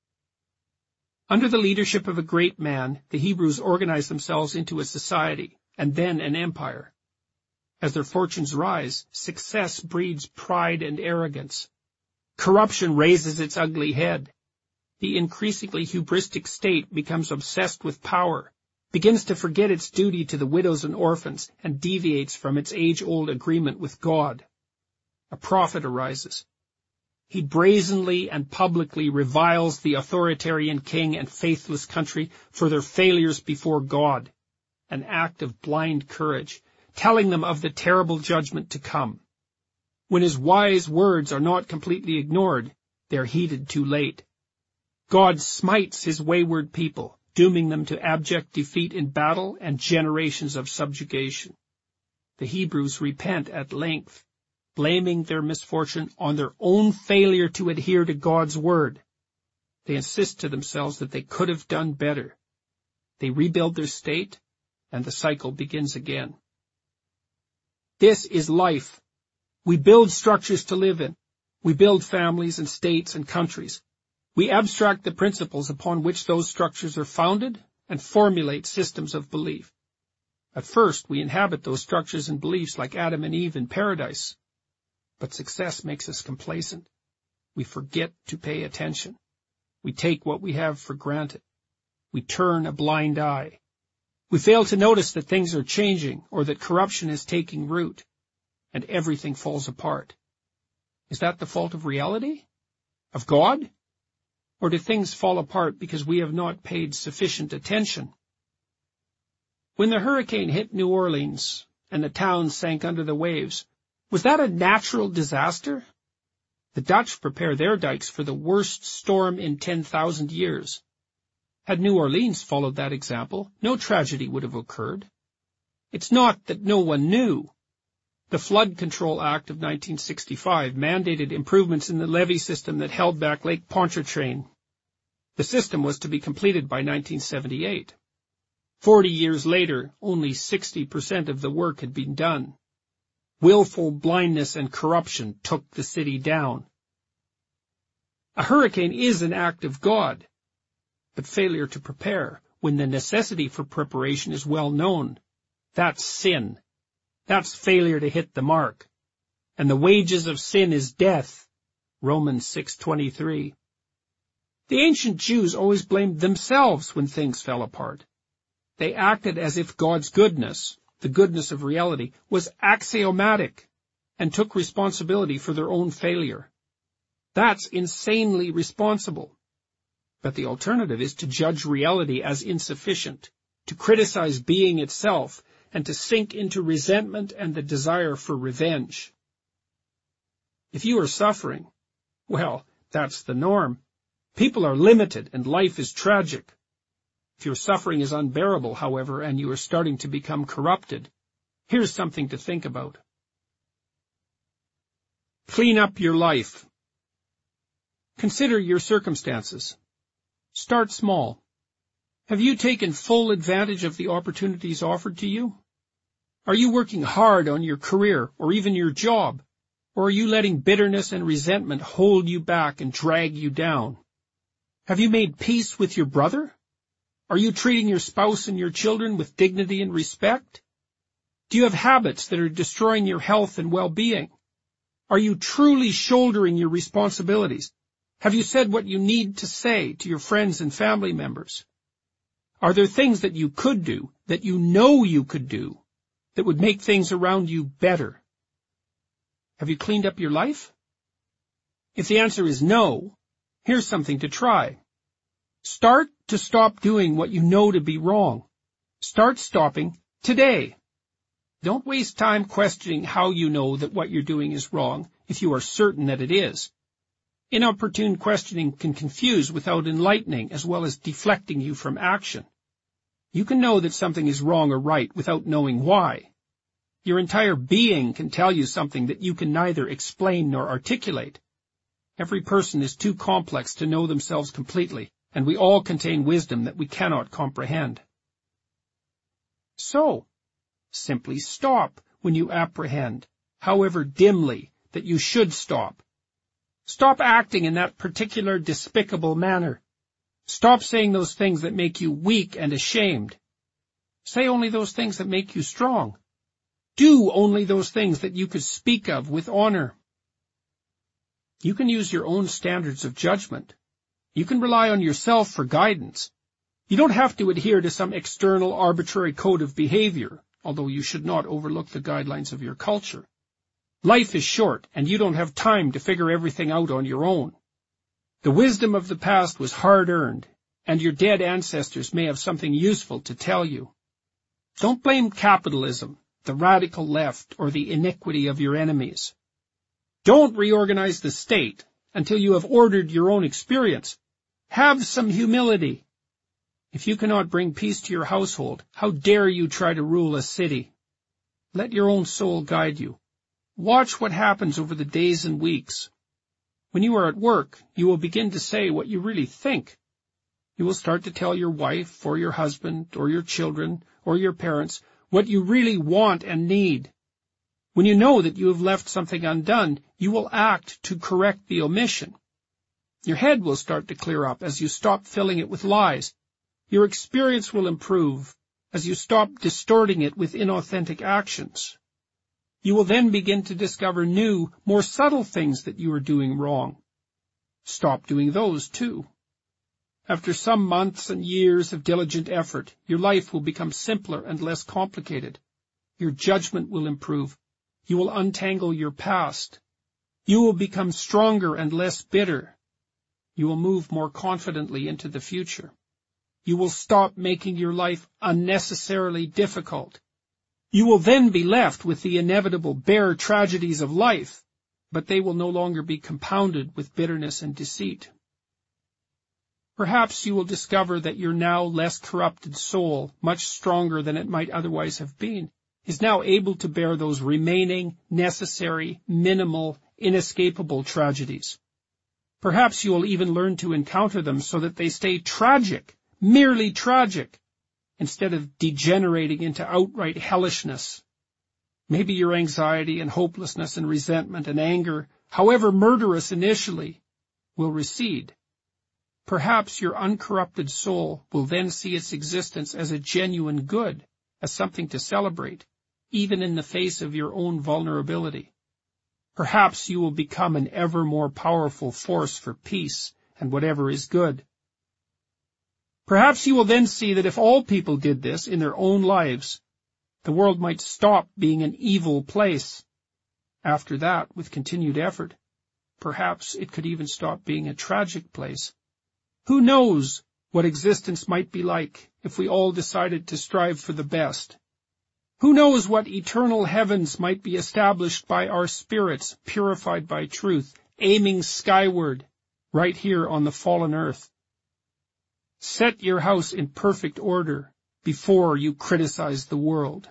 Under the leadership of a great man, the Hebrews organize themselves into a society, and then an empire. As their fortunes rise, success breeds pride and arrogance. Corruption raises its ugly head. The increasingly hubristic state becomes obsessed with power, begins to forget its duty to the widows and orphans, and deviates from its age-old agreement with God. A prophet arises. He brazenly and publicly reviles the authoritarian king and faithless country for their failures before God, an act of blind courage, telling them of the terrible judgment to come. When his wise words are not completely ignored, they are heeded too late. God smites his wayward people, dooming them to abject defeat in battle and generations of subjugation. The Hebrews repent at length, blaming their misfortune on their own failure to adhere to God's word. They insist to themselves that they could have done better. They rebuild their state, and the cycle begins again. This is life. We build structures to live in. We build families and states and countries. We abstract the principles upon which those structures are founded and formulate systems of belief. At first, we inhabit those structures and beliefs like Adam and Eve in paradise. But success makes us complacent. We forget to pay attention. We take what we have for granted. We turn a blind eye. We fail to notice that things are changing or that corruption is taking root, and everything falls apart. Is that the fault of reality? Of God? Or do things fall apart because we have not paid sufficient attention? When the hurricane hit New Orleans and the town sank under the waves, was that a natural disaster? The Dutch prepare their dikes for the worst storm in 10,000 years. Had New Orleans followed that example, no tragedy would have occurred. It's not that no one knew. The Flood Control Act of 1965 mandated improvements in the levee system that held back Lake Pontchartrain. The system was to be completed by 1978. 40 years later, only 60% of the work had been done. Willful blindness and corruption took the city down. A hurricane is an act of God, but failure to prepare, when the necessity for preparation is well known, that's sin. That's failure to hit the mark. And the wages of sin is death. Romans 6:23. The ancient Jews always blamed themselves when things fell apart. They acted as if God's goodness, the goodness of reality, was axiomatic and took responsibility for their own failure. That's insanely responsible. But the alternative is to judge reality as insufficient, to criticize being itself, and to sink into resentment and the desire for revenge. If you are suffering, well, that's the norm. People are limited and life is tragic. If your suffering is unbearable, however, and you are starting to become corrupted, here's something to think about. Clean up your life. Consider your circumstances. Start small. Have you taken full advantage of the opportunities offered to you? Are you working hard on your career or even your job? Or are you letting bitterness and resentment hold you back and drag you down? Have you made peace with your brother? Are you treating your spouse and your children with dignity and respect? Do you have habits that are destroying your health and well-being? Are you truly shouldering your responsibilities? Have you said what you need to say to your friends and family members? Are there things that you could do, that you know you could do, that would make things around you better? Have you cleaned up your life? If the answer is no, here's something to try. Start to stop doing what you know to be wrong. Start stopping today. Don't waste time questioning how you know that what you're doing is wrong if you are certain that it is. Inopportune questioning can confuse without enlightening as well as deflecting you from action. You can know that something is wrong or right without knowing why. Your entire being can tell you something that you can neither explain nor articulate. Every person is too complex to know themselves completely, and we all contain wisdom that we cannot comprehend. So, simply stop when you apprehend, however dimly, that you should stop. Stop acting in that particular despicable manner. Stop saying those things that make you weak and ashamed. Say only those things that make you strong. Do only those things that you could speak of with honor. You can use your own standards of judgment. You can rely on yourself for guidance. You don't have to adhere to some external arbitrary code of behavior, although you should not overlook the guidelines of your culture. Life is short, and you don't have time to figure everything out on your own. The wisdom of the past was hard-earned, and your dead ancestors may have something useful to tell you. Don't blame capitalism, the radical left, or the iniquity of your enemies. Don't reorganize the state until you have ordered your own experience. Have some humility. If you cannot bring peace to your household, how dare you try to rule a city? Let your own soul guide you. Watch what happens over the days and weeks. When you are at work, you will begin to say what you really think. You will start to tell your wife, or your husband, or your children, or your parents what you really want and need. When you know that you have left something undone, you will act to correct the omission. Your head will start to clear up as you stop filling it with lies. Your experience will improve as you stop distorting it with inauthentic actions. You will then begin to discover new, more subtle things that you are doing wrong. Stop doing those too. After some months and years of diligent effort, your life will become simpler and less complicated. Your judgment will improve. You will untangle your past. You will become stronger and less bitter. You will move more confidently into the future. You will stop making your life unnecessarily difficult. You will then be left with the inevitable bare tragedies of life, but they will no longer be compounded with bitterness and deceit. Perhaps you will discover that your now less corrupted soul, much stronger than it might otherwise have been, is now able to bear those remaining, necessary, minimal, inescapable tragedies. Perhaps you will even learn to encounter them so that they stay tragic, merely tragic, instead of degenerating into outright hellishness. Maybe your anxiety and hopelessness and resentment and anger, however murderous initially, will recede. Perhaps your uncorrupted soul will then see its existence as a genuine good, as something to celebrate, even in the face of your own vulnerability. Perhaps you will become an ever more powerful force for peace and whatever is good. Perhaps you will then see that if all people did this in their own lives, the world might stop being an evil place. After that, with continued effort, perhaps it could even stop being a tragic place. Who knows what existence might be like if we all decided to strive for the best? Who knows what eternal heavens might be established by our spirits, purified by truth, aiming skyward, right here on the fallen earth? Set your house in perfect order before you criticize the world.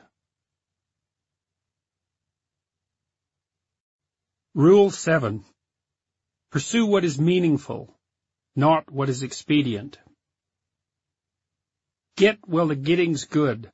Rule 7. Pursue what is meaningful, not what is expedient. Get while the getting's good.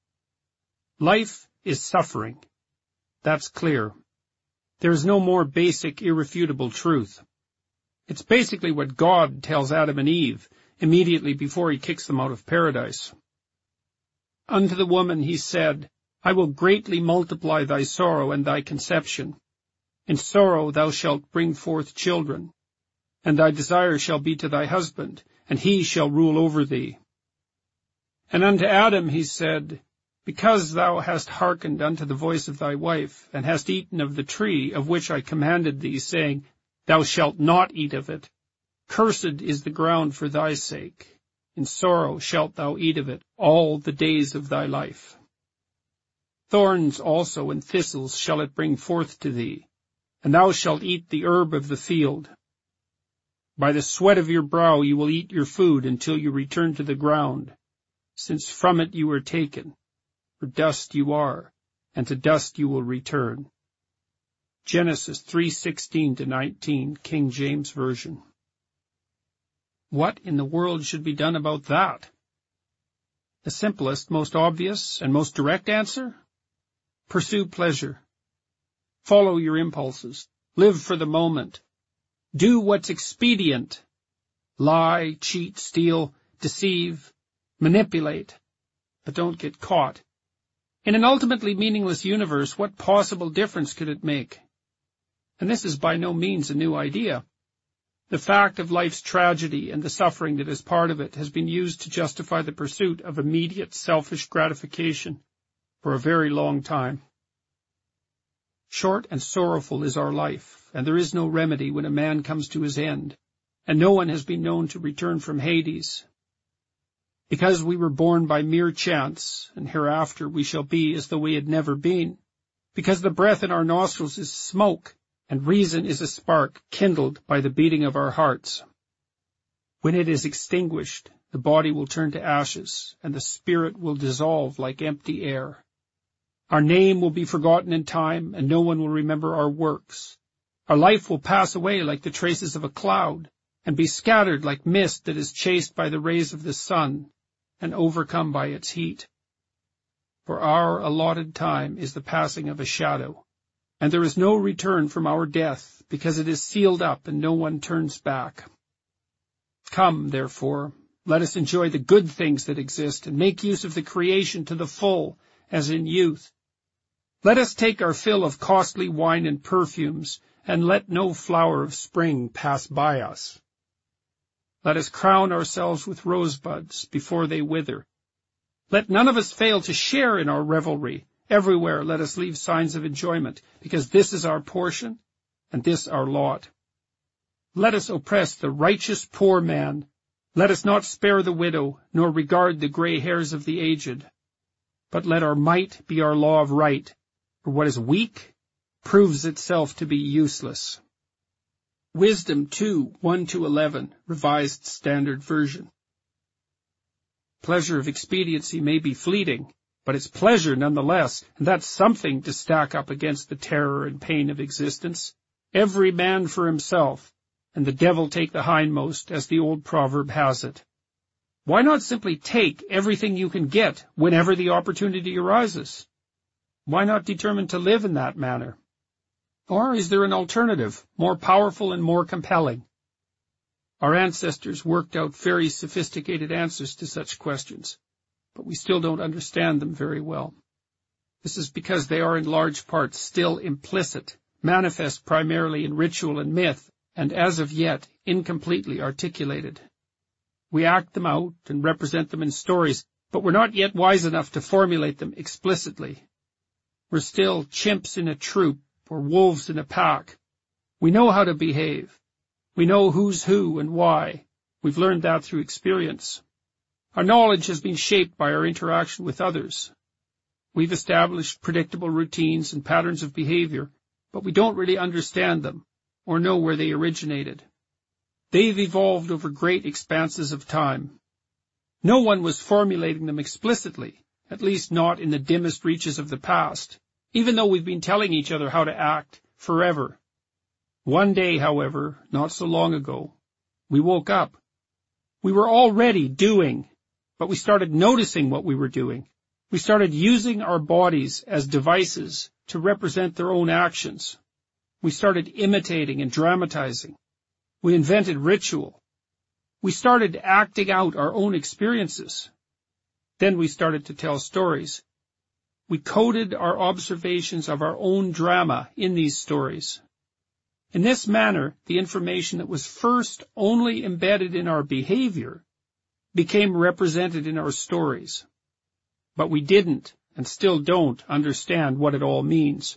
Life is suffering. That's clear. There is no more basic, irrefutable truth. It's basically what God tells Adam and Eve immediately before he kicks them out of paradise. Unto the woman he said, I will greatly multiply thy sorrow and thy conception. In sorrow thou shalt bring forth children, and thy desire shall be to thy husband, and he shall rule over thee. And unto Adam he said, Because thou hast hearkened unto the voice of thy wife, and hast eaten of the tree of which I commanded thee, saying, Thou shalt not eat of it. Cursed is the ground for thy sake. In sorrow shalt thou eat of it all the days of thy life. Thorns also and thistles shall it bring forth to thee, and thou shalt eat the herb of the field. By the sweat of your brow you will eat your food until you return to the ground, since from it you were taken. For dust you are, and to dust you will return. Genesis 3:16-19, King James Version. What in the world should be done about that? The simplest, most obvious, and most direct answer? Pursue pleasure. Follow your impulses. Live for the moment. Do what's expedient. Lie, cheat, steal, deceive, manipulate. But don't get caught. In an ultimately meaningless universe, what possible difference could it make? And this is by no means a new idea. The fact of life's tragedy and the suffering that is part of it has been used to justify the pursuit of immediate selfish gratification for a very long time. Short and sorrowful is our life, and there is no remedy when a man comes to his end, and no one has been known to return from Hades. Because we were born by mere chance, and hereafter we shall be as though we had never been. Because the breath in our nostrils is smoke, and reason is a spark kindled by the beating of our hearts. When it is extinguished, the body will turn to ashes, and the spirit will dissolve like empty air. Our name will be forgotten in time, and no one will remember our works. Our life will pass away like the traces of a cloud, and be scattered like mist that is chased by the rays of the sun, and overcome by its heat. For our allotted time is the passing of a shadow, and there is no return from our death, because it is sealed up and no one turns back. Come, therefore, let us enjoy the good things that exist, and make use of the creation to the full, as in youth. Let us take our fill of costly wine and perfumes, and let no flower of spring pass by us. Let us crown ourselves with rosebuds before they wither. Let none of us fail to share in our revelry. Everywhere let us leave signs of enjoyment, because this is our portion, and this our lot. Let us oppress the righteous poor man. Let us not spare the widow, nor regard the gray hairs of the aged. But let our might be our law of right, for what is weak proves itself to be useless. Wisdom 2, 1-11, Revised Standard Version. Pleasure of expediency may be fleeting, but it's pleasure nonetheless, and that's something to stack up against the terror and pain of existence. Every man for himself, and the devil take the hindmost, as the old proverb has it. Why not simply take everything you can get whenever the opportunity arises? Why not determine to live in that manner? Or is there an alternative, more powerful and more compelling? Our ancestors worked out very sophisticated answers to such questions, but we still don't understand them very well. This is because they are in large part still implicit, manifest primarily in ritual and myth, and as of yet incompletely articulated. We act them out and represent them in stories, but we're not yet wise enough to formulate them explicitly. We're still chimps in a troop or wolves in a pack. We know how to behave. We know who's who and why. We've learned that through experience. Our knowledge has been shaped by our interaction with others. We've established predictable routines and patterns of behavior, but we don't really understand them or know where they originated. They've evolved over great expanses of time. No one was formulating them explicitly, at least not in the dimmest reaches of the past, even though we've been telling each other how to act forever. One day, however, not so long ago, we woke up. We were already doing, but we started noticing what we were doing. We started using our bodies as devices to represent their own actions. We started imitating and dramatizing. We invented ritual. We started acting out our own experiences. Then we started to tell stories. We coded our observations of our own drama in these stories. In this manner, the information that was first only embedded in our behavior became represented in our stories. But we didn't, and still don't, understand what it all means.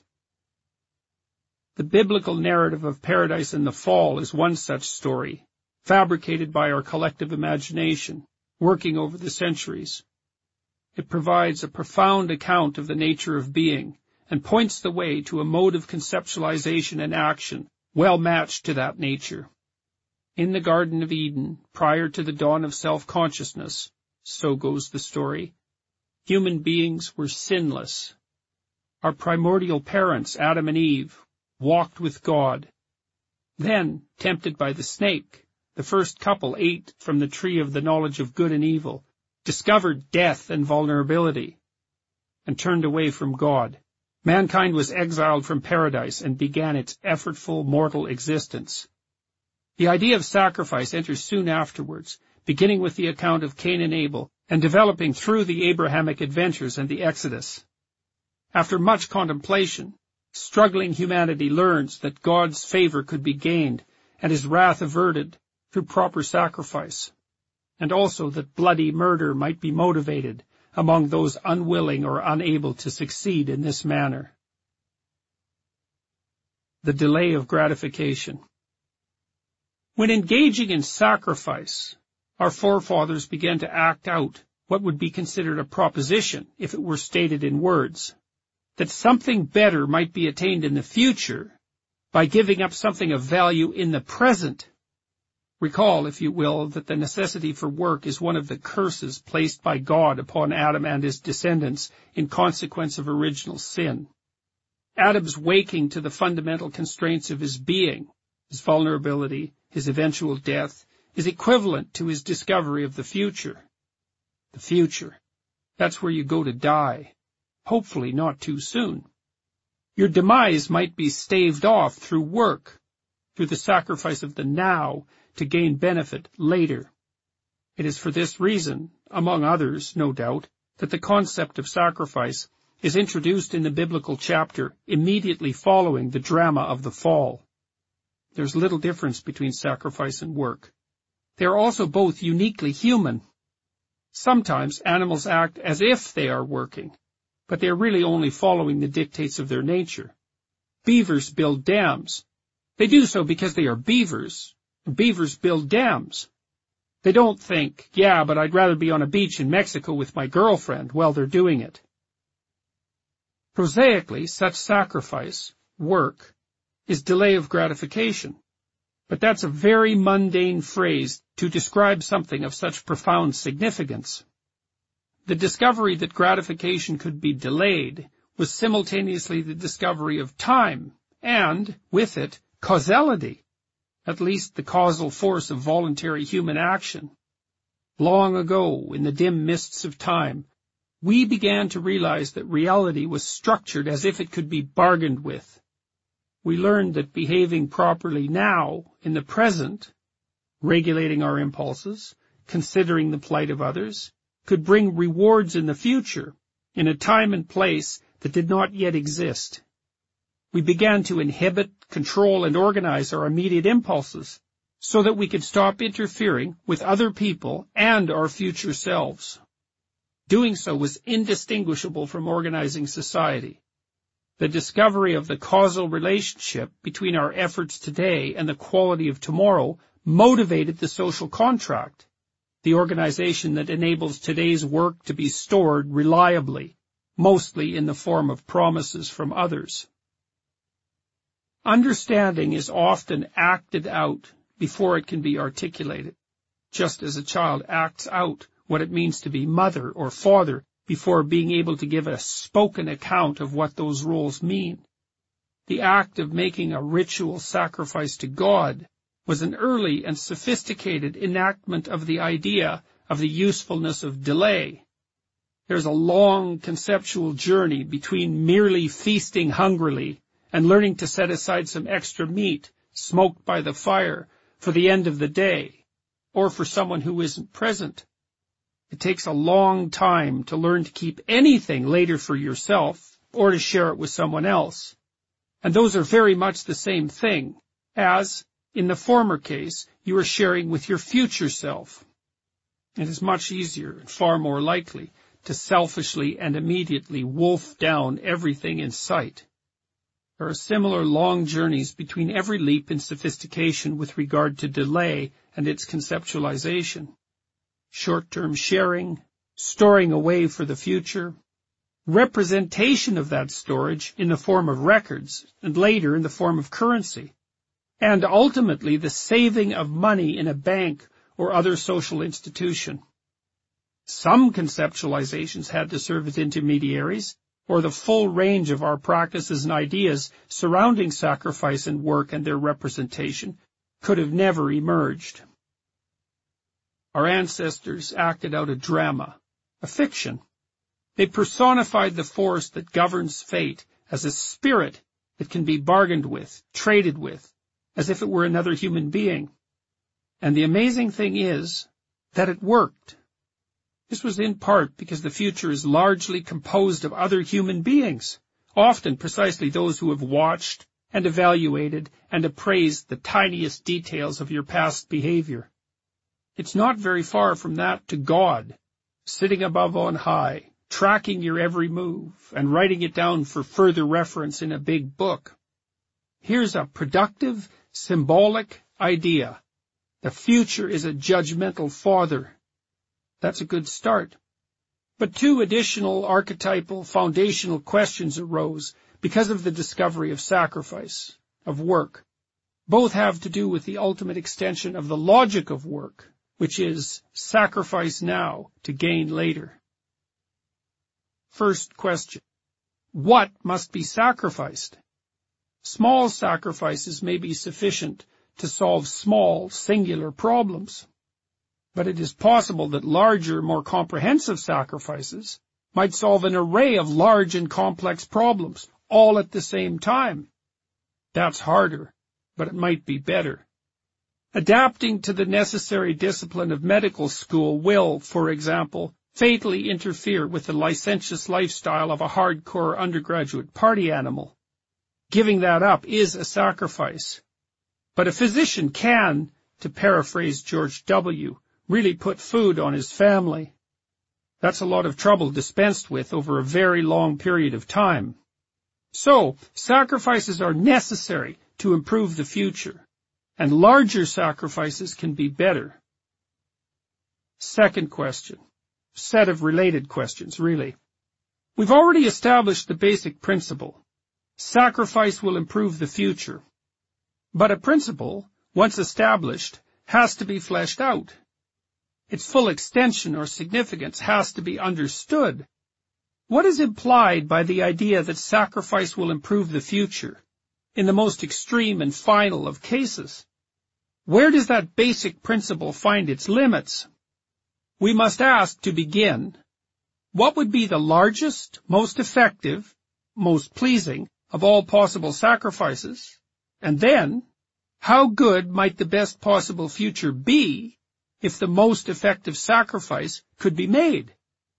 The biblical narrative of paradise and the fall is one such story, fabricated by our collective imagination, working over the centuries. It provides a profound account of the nature of being, and points the way to a mode of conceptualization and action well matched to that nature. In the Garden of Eden, prior to the dawn of self-consciousness, so goes the story, human beings were sinless. Our primordial parents, Adam and Eve, walked with God. Then, tempted by the snake, the first couple ate from the tree of the knowledge of good and evil, discovered death and vulnerability, and turned away from God. Mankind was exiled from paradise and began its effortful mortal existence. The idea of sacrifice enters soon afterwards, beginning with the account of Cain and Abel, and developing through the Abrahamic adventures and the Exodus. After much contemplation, struggling humanity learns that God's favor could be gained and his wrath averted through proper sacrifice, and also that bloody murder might be motivated among those unwilling or unable to succeed in this manner. The delay of gratification. When engaging in sacrifice, our forefathers began to act out what would be considered a proposition if it were stated in words, that something better might be attained in the future by giving up something of value in the present. Recall, if you will, that the necessity for work is one of the curses placed by God upon Adam and his descendants in consequence of original sin. Adam's waking to the fundamental constraints of his being, his vulnerability, his eventual death, is equivalent to his discovery of the future. The future. That's where you go to die. Hopefully not too soon. Your demise might be staved off through work, through the sacrifice of the now to gain benefit later. It is for this reason, among others, no doubt, that the concept of sacrifice is introduced in the biblical chapter immediately following the drama of the fall. There's little difference between sacrifice and work. They are also both uniquely human. Sometimes animals act as if they are working, but they are really only following the dictates of their nature. Beavers build dams. They do so because they are beavers. Beavers build dams. They don't think, yeah, but I'd rather be on a beach in Mexico with my girlfriend while they're doing it. Prosaically, such sacrifice, work, is delay of gratification, But that's a very mundane phrase to describe something of such profound significance. The discovery that gratification could be delayed was simultaneously the discovery of time, and, with it, causality, at least the causal force of voluntary human action. Long ago, in the dim mists of time, we began to realize that reality was structured as if it could be bargained with. We learned that behaving properly now, in the present, regulating our impulses, considering the plight of others, could bring rewards in the future, in a time and place that did not yet exist. We began to inhibit, control, and organize our immediate impulses, so that we could stop interfering with other people and our future selves. Doing so was indistinguishable from organizing society. The discovery of the causal relationship between our efforts today and the quality of tomorrow motivated the social contract, the organization that enables today's work to be stored reliably, mostly in the form of promises from others. Understanding is often acted out before it can be articulated, just as a child acts out what it means to be mother or father before being able to give a spoken account of what those roles mean. The act of making a ritual sacrifice to God was an early and sophisticated enactment of the idea of the usefulness of delay. There's a long conceptual journey between merely feasting hungrily and learning to set aside some extra meat, smoked by the fire, for the end of the day, or for someone who isn't present. It takes a long time to learn to keep anything later for yourself, or to share it with someone else. And those are very much the same thing, as, in the former case, you are sharing with your future self. It is much easier and far more likely to selfishly and immediately wolf down everything in sight. There are similar long journeys between every leap in sophistication with regard to delay and its conceptualization. Short-term sharing, storing away for the future, representation of that storage in the form of records, and later in the form of currency, and ultimately the saving of money in a bank or other social institution. Some conceptualizations had to serve as intermediaries, or the full range of our practices and ideas surrounding sacrifice and work and their representation could have never emerged. Our ancestors acted out a drama, a fiction. They personified the force that governs fate as a spirit that can be bargained with, traded with, as if it were another human being. And the amazing thing is that it worked. This was in part because the future is largely composed of other human beings, often precisely those who have watched and evaluated and appraised the tiniest details of your past behavior. It's not very far from that to God, sitting above on high, tracking your every move and writing it down for further reference in a big book. Here's a productive, symbolic idea. The future is a judgmental father. That's a good start. But two additional archetypal foundational questions arose because of the discovery of sacrifice, of work. Both have to do with the ultimate extension of the logic of work, which is sacrifice now to gain later. First question. What must be sacrificed? Small sacrifices may be sufficient to solve small, singular problems. But it is possible that larger, more comprehensive sacrifices might solve an array of large and complex problems, all at the same time. That's harder, but it might be better. Adapting to the necessary discipline of medical school will, for example, fatally interfere with the licentious lifestyle of a hardcore undergraduate party animal. Giving that up is a sacrifice. But a physician can, to paraphrase George W., really put food on his family. That's a lot of trouble dispensed with over a very long period of time. So, sacrifices are necessary to improve the future, and larger sacrifices can be better. Second question. Set of related questions, really. We've already established the basic principle. Sacrifice will improve the future. But a principle, once established, has to be fleshed out. Its full extension or significance has to be understood. What is implied by the idea that sacrifice will improve the future, in the most extreme and final of cases? Where does that basic principle find its limits? We must ask, to begin, what would be the largest, most effective, most pleasing of all possible sacrifices? And then, how good might the best possible future be if the most effective sacrifice could be made?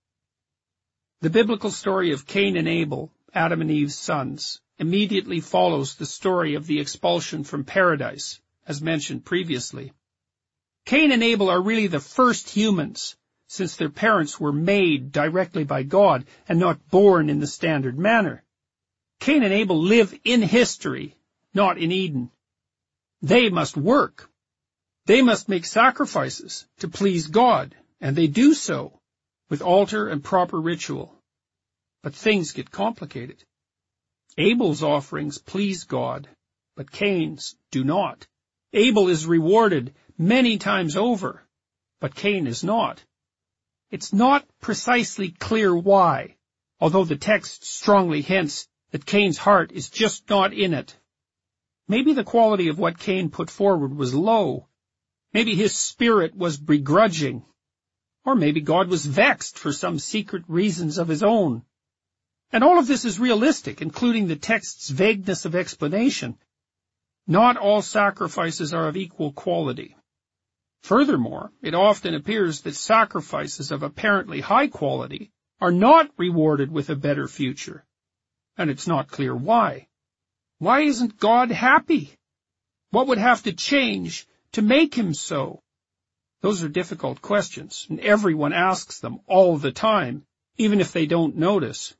The biblical story of Cain and Abel, Adam and Eve's sons, immediately follows the story of the expulsion from paradise, as mentioned previously. Cain and Abel are really the first humans, since their parents were made directly by God and not born in the standard manner. Cain and Abel live in history, not in Eden. They must work. They must make sacrifices to please God, and they do so with altar and proper ritual. But things get complicated. Abel's offerings please God, but Cain's do not. Abel is rewarded many times over, but Cain is not. It's not precisely clear why, although the text strongly hints that Cain's heart is just not in it. Maybe the quality of what Cain put forward was low. Maybe his spirit was begrudging. Or maybe God was vexed for some secret reasons of his own. And all of this is realistic, including the text's vagueness of explanation. Not all sacrifices are of equal quality. Furthermore, it often appears that sacrifices of apparently high quality are not rewarded with a better future. And it's not clear why. Why isn't God happy? What would have to change to make him so? Those are difficult questions, and everyone asks them all the time, even if they don't notice.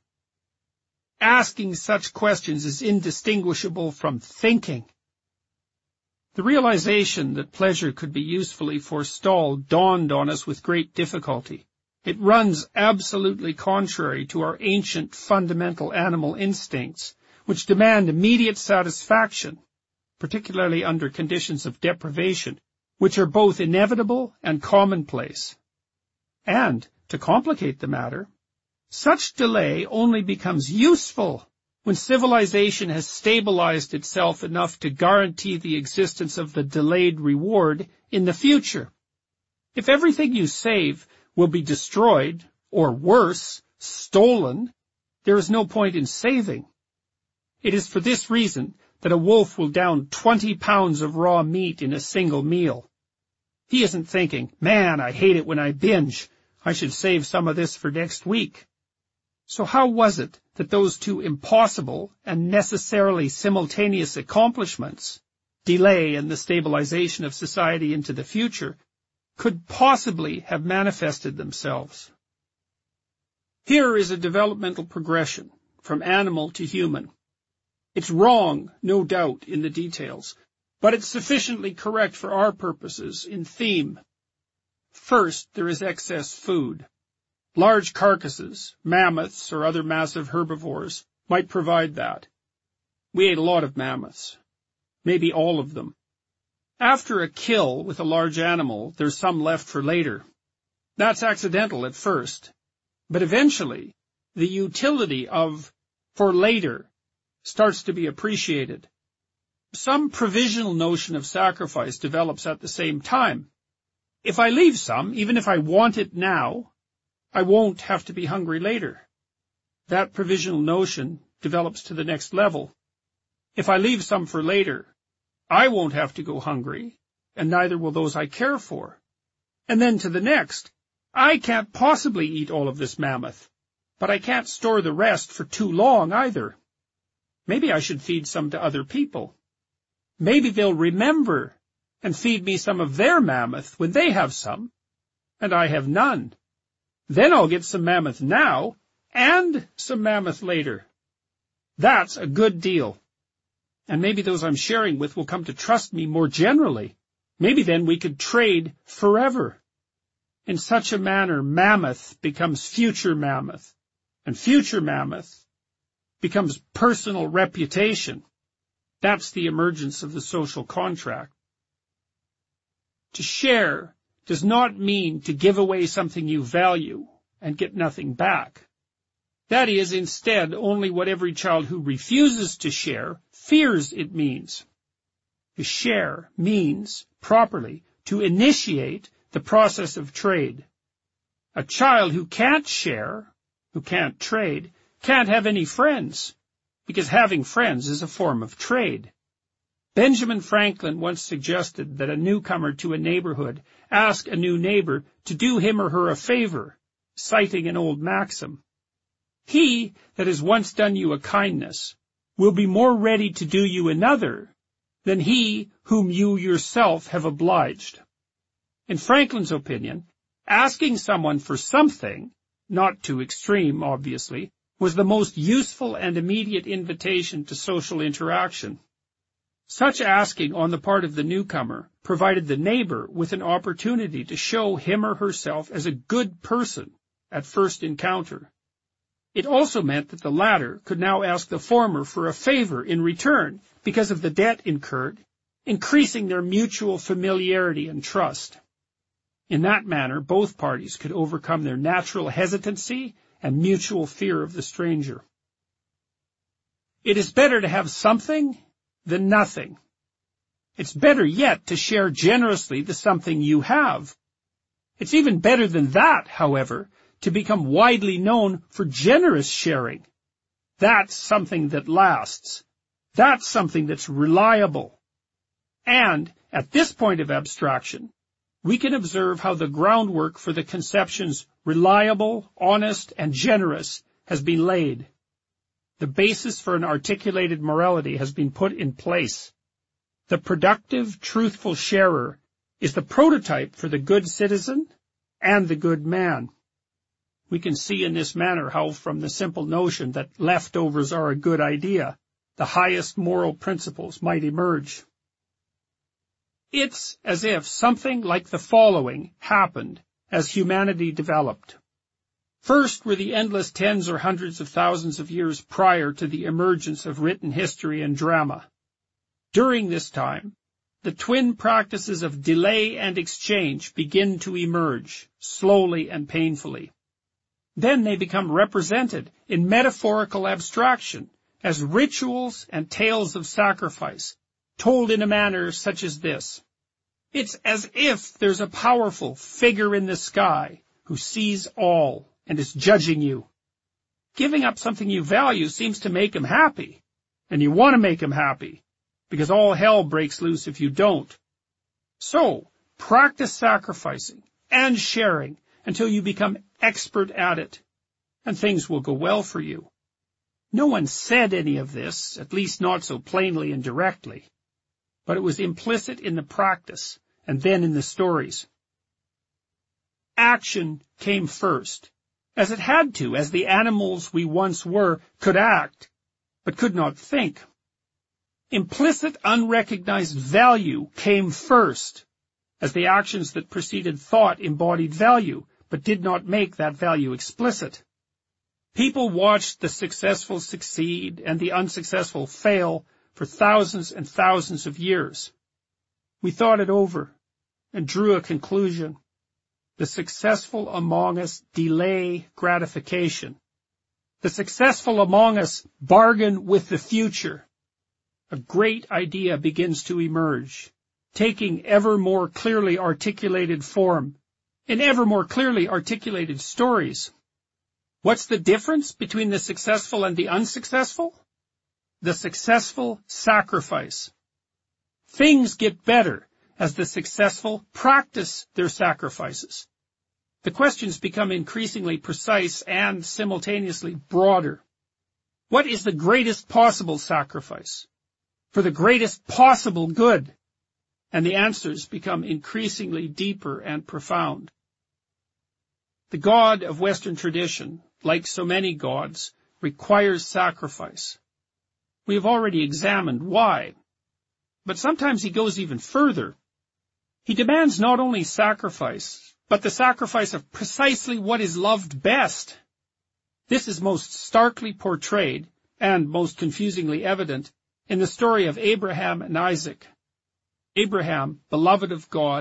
Asking such questions is indistinguishable from thinking. The realization that pleasure could be usefully forestalled dawned on us with great difficulty. It runs absolutely contrary to our ancient fundamental animal instincts, which demand immediate satisfaction, particularly under conditions of deprivation, which are both inevitable and commonplace. And, to complicate the matter, such delay only becomes useful when civilization has stabilized itself enough to guarantee the existence of the delayed reward in the future. If everything you save will be destroyed, or worse, stolen, there is no point in saving. It is for this reason that a wolf will down 20 pounds of raw meat in a single meal. He isn't thinking, man, I hate it when I binge. I should save some of this for next week. So how was it that those two impossible and necessarily simultaneous accomplishments, delay and the stabilization of society into the future, could possibly have manifested themselves? Here is a developmental progression from animal to human. It's wrong, no doubt, in the details, but it's sufficiently correct for our purposes in theme. First, there is excess food. Large carcasses, mammoths or other massive herbivores, might provide that. We ate a lot of mammoths, maybe all of them. After a kill with a large animal, there's some left for later. That's accidental at first, but eventually the utility of for later starts to be appreciated. Some provisional notion of sacrifice develops at the same time. If I leave some, even if I want it now, I won't have to be hungry later. That provisional notion develops to the next level. If I leave some for later, I won't have to go hungry, and neither will those I care for. And then to the next. I can't possibly eat all of this mammoth, but I can't store the rest for too long either. Maybe I should feed some to other people. Maybe they'll remember and feed me some of their mammoth when they have some, and I have none. Then I'll get some mammoth now, and some mammoth later. That's a good deal. And maybe those I'm sharing with will come to trust me more generally. Maybe then we could trade forever. In such a manner, mammoth becomes future mammoth, and future mammoth becomes personal reputation. That's the emergence of the social contract. To share does not mean to give away something you value and get nothing back. That is, instead, only what every child who refuses to share fears it means. To share means, properly, to initiate the process of trade. A child who can't share, who can't trade, can't have any friends, because having friends is a form of trade. Benjamin Franklin once suggested that a newcomer to a neighborhood ask a new neighbor to do him or her a favor, citing an old maxim. He that has once done you a kindness will be more ready to do you another than he whom you yourself have obliged. In Franklin's opinion, asking someone for something, not too extreme, obviously, was the most useful and immediate invitation to social interaction. Such asking on the part of the newcomer provided the neighbor with an opportunity to show him or herself as a good person at first encounter. It also meant that the latter could now ask the former for a favor in return because of the debt incurred, increasing their mutual familiarity and trust. In that manner, both parties could overcome their natural hesitancy and mutual fear of the stranger. It is better to have something than nothing. It's better yet to share generously the something you have. It's even better than that, however, to become widely known for generous sharing. That's something that lasts. That's something that's reliable. And, at this point of abstraction, we can observe how the groundwork for the conceptions reliable, honest, and generous has been laid. The basis for an articulated morality has been put in place. The productive, truthful sharer is the prototype for the good citizen and the good man. We can see in this manner how, from the simple notion that leftovers are a good idea, the highest moral principles might emerge. It's as if something like the following happened as humanity developed. First were the endless tens or hundreds of thousands of years prior to the emergence of written history and drama. During this time, the twin practices of delay and exchange begin to emerge, slowly and painfully. Then they become represented in metaphorical abstraction as rituals and tales of sacrifice, told in a manner such as this. It's as if there's a powerful figure in the sky who sees all and is judging you. Giving up something you value seems to make him happy, and you want to make him happy, because all hell breaks loose if you don't. So, practice sacrificing and sharing until you become expert at it, and things will go well for you. No one said any of this, at least not so plainly and directly, but it was implicit in the practice and then in the stories. Action came first, as it had to, as the animals we once were could act, but could not think. Implicit, unrecognized value came first, as the actions that preceded thought embodied value, but did not make that value explicit. People watched the successful succeed and the unsuccessful fail for thousands and thousands of years. We thought it over and drew a conclusion. The successful among us delay gratification. The successful among us bargain with the future. A great idea begins to emerge, taking ever more clearly articulated form, in ever more clearly articulated stories. What's the difference between the successful and the unsuccessful? The successful sacrifice. Things get better as the successful practice their sacrifices. The questions become increasingly precise and simultaneously broader. What is the greatest possible sacrifice for the greatest possible good? And the answers become increasingly deeper and profound. The God of Western tradition, like so many gods, requires sacrifice. We have already examined why, but sometimes he goes even further. He demands not only sacrifice, but the sacrifice of precisely what is loved best. This is most starkly portrayed, and most confusingly evident, in the story of Abraham and Isaac. Abraham, beloved of God,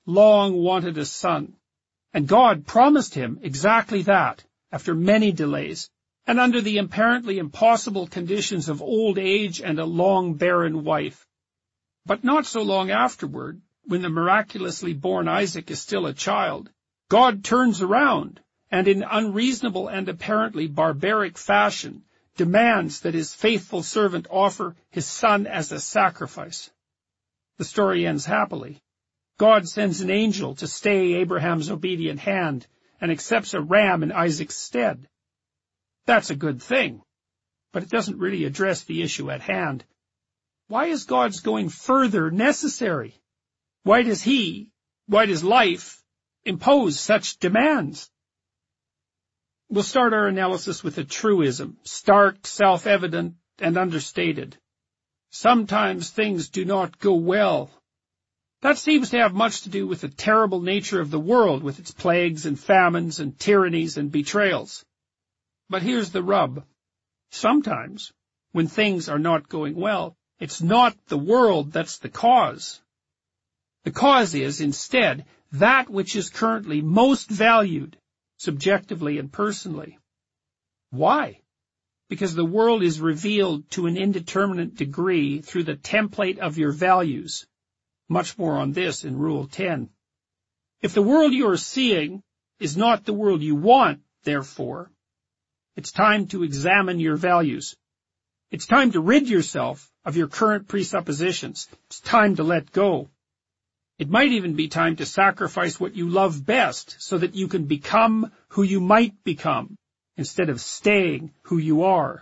long wanted a son, and God promised him exactly that after many delays, and under the apparently impossible conditions of old age and a long barren wife. But not so long afterward, when the miraculously born Isaac is still a child, God turns around and in unreasonable and apparently barbaric fashion demands that his faithful servant offer his son as a sacrifice. The story ends happily. God sends an angel to stay Abraham's obedient hand and accepts a ram in Isaac's stead. That's a good thing, but it doesn't really address the issue at hand. Why is God's going further necessary? Why does life impose such demands? We'll start our analysis with a truism, stark, self-evident, and understated. Sometimes things do not go well. That seems to have much to do with the terrible nature of the world, with its plagues and famines and tyrannies and betrayals. But here's the rub. Sometimes, when things are not going well, it's not the world that's the cause. The cause is, instead, that which is currently most valued, subjectively and personally. Why? Because the world is revealed to an indeterminate degree through the template of your values. Much more on this in Rule 10. If the world you are seeing is not the world you want, therefore, it's time to examine your values. It's time to rid yourself of your current presuppositions. It's time to let go. It might even be time to sacrifice what you love best so that you can become who you might become instead of staying who you are.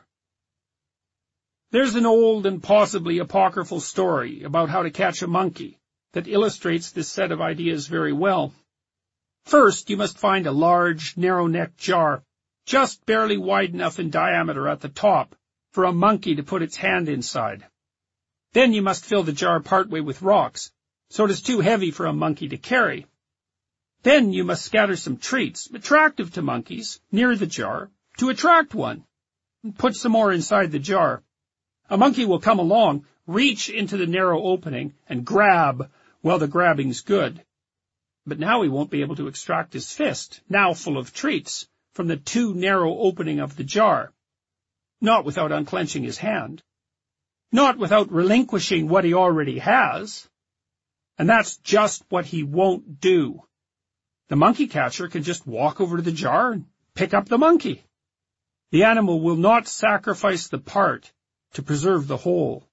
There's an old and possibly apocryphal story about how to catch a monkey that illustrates this set of ideas very well. First, you must find a large, narrow-necked jar, just barely wide enough in diameter at the top for a monkey to put its hand inside. Then you must fill the jar partway with rocks, so it is too heavy for a monkey to carry. Then you must scatter some treats, attractive to monkeys, near the jar, to attract one, and put some more inside the jar. A monkey will come along, reach into the narrow opening, and grab while the grabbing's good. But now he won't be able to extract his fist, now full of treats, from the too narrow opening of the jar. Not without unclenching his hand. Not without relinquishing what he already has. And that's just what he won't do. The monkey catcher can just walk over to the jar and pick up the monkey. The animal will not sacrifice the part to preserve the whole.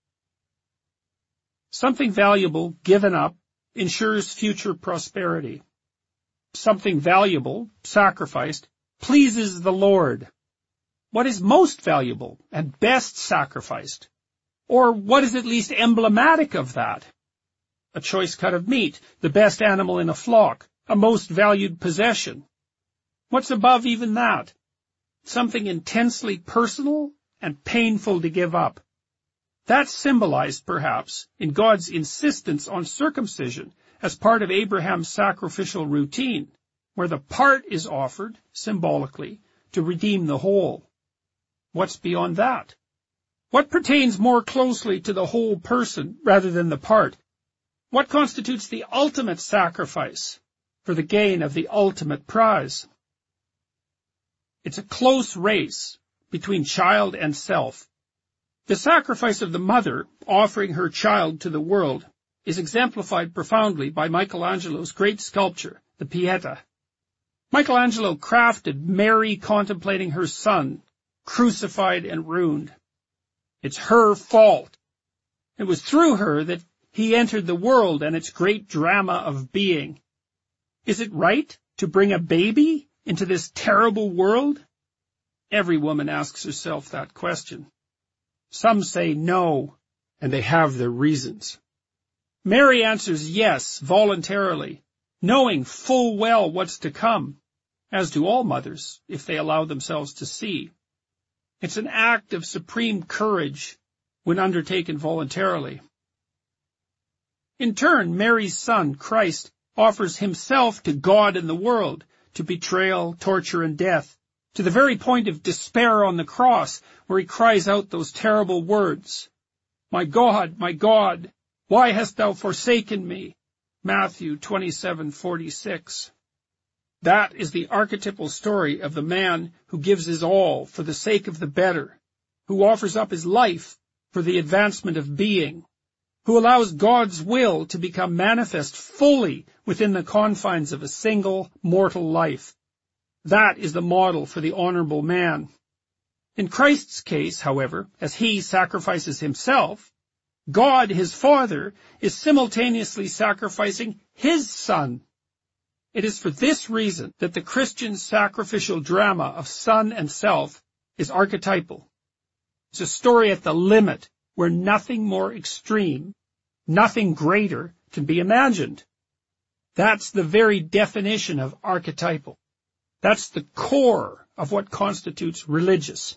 Something valuable given up ensures future prosperity. Something valuable, sacrificed, pleases the Lord. What is most valuable and best sacrificed? Or what is at least emblematic of that? A choice cut of meat, the best animal in a flock, a most valued possession. What's above even that? Something intensely personal and painful to give up. That's symbolized, perhaps, in God's insistence on circumcision as part of Abraham's sacrificial routine, where the part is offered, symbolically, to redeem the whole. What's beyond that? What pertains more closely to the whole person rather than the part? What constitutes the ultimate sacrifice for the gain of the ultimate prize? It's a close race between child and self. The sacrifice of the mother offering her child to the world is exemplified profoundly by Michelangelo's great sculpture, the Pietà. Michelangelo crafted Mary contemplating her son, crucified and ruined. It's her fault. It was through her that he entered the world and its great drama of being. Is it right to bring a baby into this terrible world? Every woman asks herself that question. Some say no, and they have their reasons. Mary answers yes, voluntarily, knowing full well what's to come, as do all mothers, if they allow themselves to see. It's an act of supreme courage when undertaken voluntarily. In turn, Mary's son, Christ, offers himself to God and the world, to betrayal, torture, and death, to the very point of despair on the cross, where he cries out those terrible words, my God, why hast thou forsaken me? Matthew 27:46. That is the archetypal story of the man who gives his all for the sake of the better, who offers up his life for the advancement of being, who allows God's will to become manifest fully within the confines of a single mortal life. That is the model for the honorable man. In Christ's case, however, as he sacrifices himself, God, his Father, is simultaneously sacrificing his Son. It is for this reason that the Christian sacrificial drama of Son and Self is archetypal. It's a story at the limit where nothing more extreme, nothing greater can be imagined. That's the very definition of archetypal. That's the core of what constitutes religious.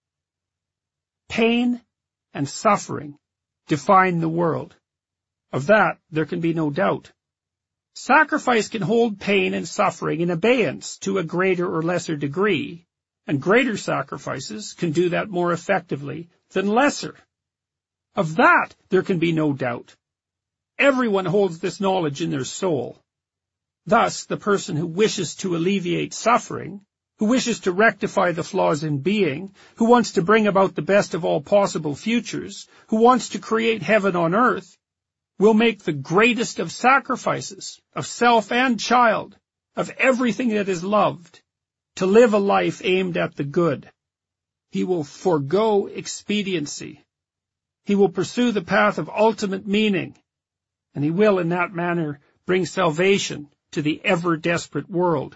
Pain and suffering define the world. Of that, there can be no doubt. Sacrifice can hold pain and suffering in abeyance to a greater or lesser degree, and greater sacrifices can do that more effectively than lesser. Of that, there can be no doubt. Everyone holds this knowledge in their soul. Thus, the person who wishes to alleviate suffering, who wishes to rectify the flaws in being, who wants to bring about the best of all possible futures, who wants to create heaven on earth, will make the greatest of sacrifices, of self and child, of everything that is loved, to live a life aimed at the good. He will forego expediency. He will pursue the path of ultimate meaning, and he will in that manner bring salvation to the ever-desperate world.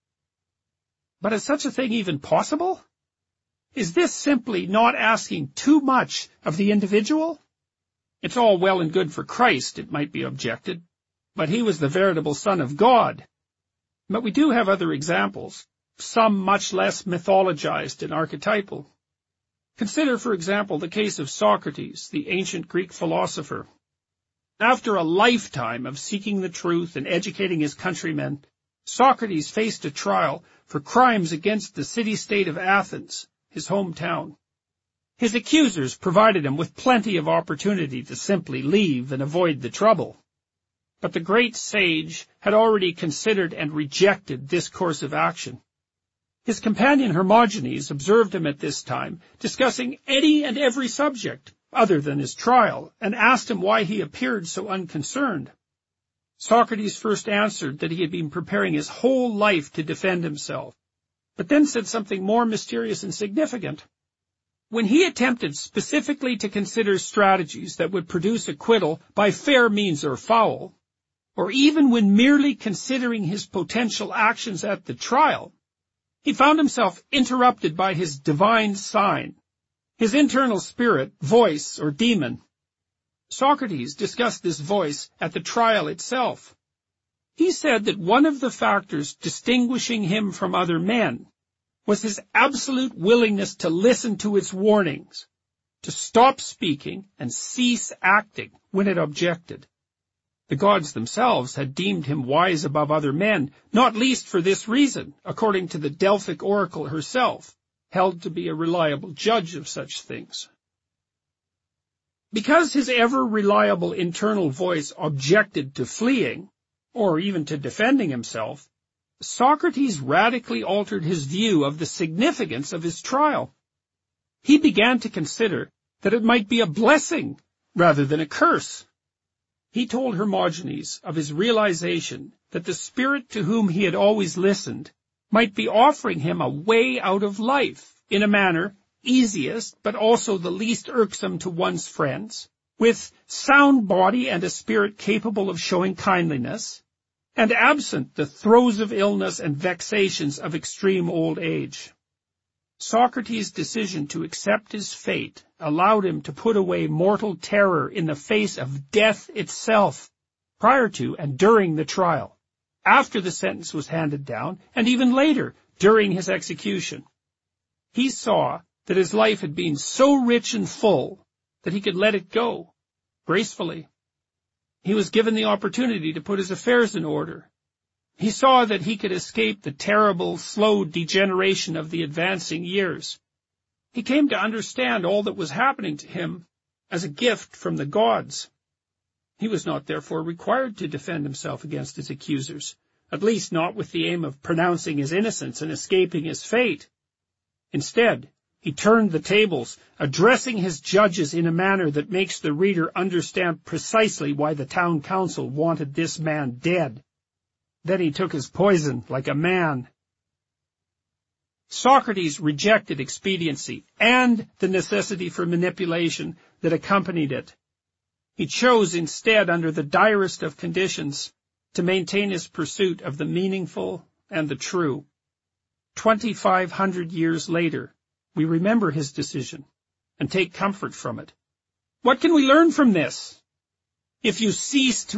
But is such a thing even possible? Is this simply not asking too much of the individual? It's all well and good for Christ, it might be objected, but he was the veritable Son of God. But we do have other examples, some much less mythologized and archetypal. Consider, for example, the case of Socrates, the ancient Greek philosopher. After a lifetime of seeking the truth and educating his countrymen, Socrates faced a trial for crimes against the city-state of Athens, his hometown. His accusers provided him with plenty of opportunity to simply leave and avoid the trouble. But the great sage had already considered and rejected this course of action. His companion Hermogenes observed him at this time discussing any and every subject other than his trial, and asked him why he appeared so unconcerned. Socrates first answered that he had been preparing his whole life to defend himself, but then said something more mysterious and significant. When he attempted specifically to consider strategies that would produce acquittal by fair means or foul, or even when merely considering his potential actions at the trial, he found himself interrupted by his divine sign, his internal spirit, voice, or demon. Socrates discussed this voice at the trial itself. He said that one of the factors distinguishing him from other men was his absolute willingness to listen to its warnings, to stop speaking and cease acting when it objected. The gods themselves had deemed him wise above other men, not least for this reason, according to the Delphic oracle herself, held to be a reliable judge of such things. Because his ever-reliable internal voice objected to fleeing, or even to defending himself, Socrates radically altered his view of the significance of his trial. He began to consider that it might be a blessing rather than a curse. He told Hermogenes of his realization that the spirit to whom he had always listened might be offering him a way out of life, in a manner easiest but also the least irksome to one's friends, with sound body and a spirit capable of showing kindliness, and absent the throes of illness and vexations of extreme old age. Socrates' decision to accept his fate allowed him to put away mortal terror in the face of death itself, prior to and during the trial, after the sentence was handed down, and even later, during his execution. He saw that his life had been so rich and full that he could let it go, gracefully. He was given the opportunity to put his affairs in order. He saw that he could escape the terrible, slow degeneration of the advancing years. He came to understand all that was happening to him as a gift from the gods. He was not therefore required to defend himself against his accusers, at least not with the aim of pronouncing his innocence and escaping his fate. Instead, he turned the tables, addressing his judges in a manner that makes the reader understand precisely why the town council wanted this man dead. Then he took his poison like a man. Socrates rejected expediency and the necessity for manipulation that accompanied it. He chose instead, under the direst of conditions, to maintain his pursuit of the meaningful and the true. 2,500 years later, we remember his decision and take comfort from it. What can we learn from this? If you cease to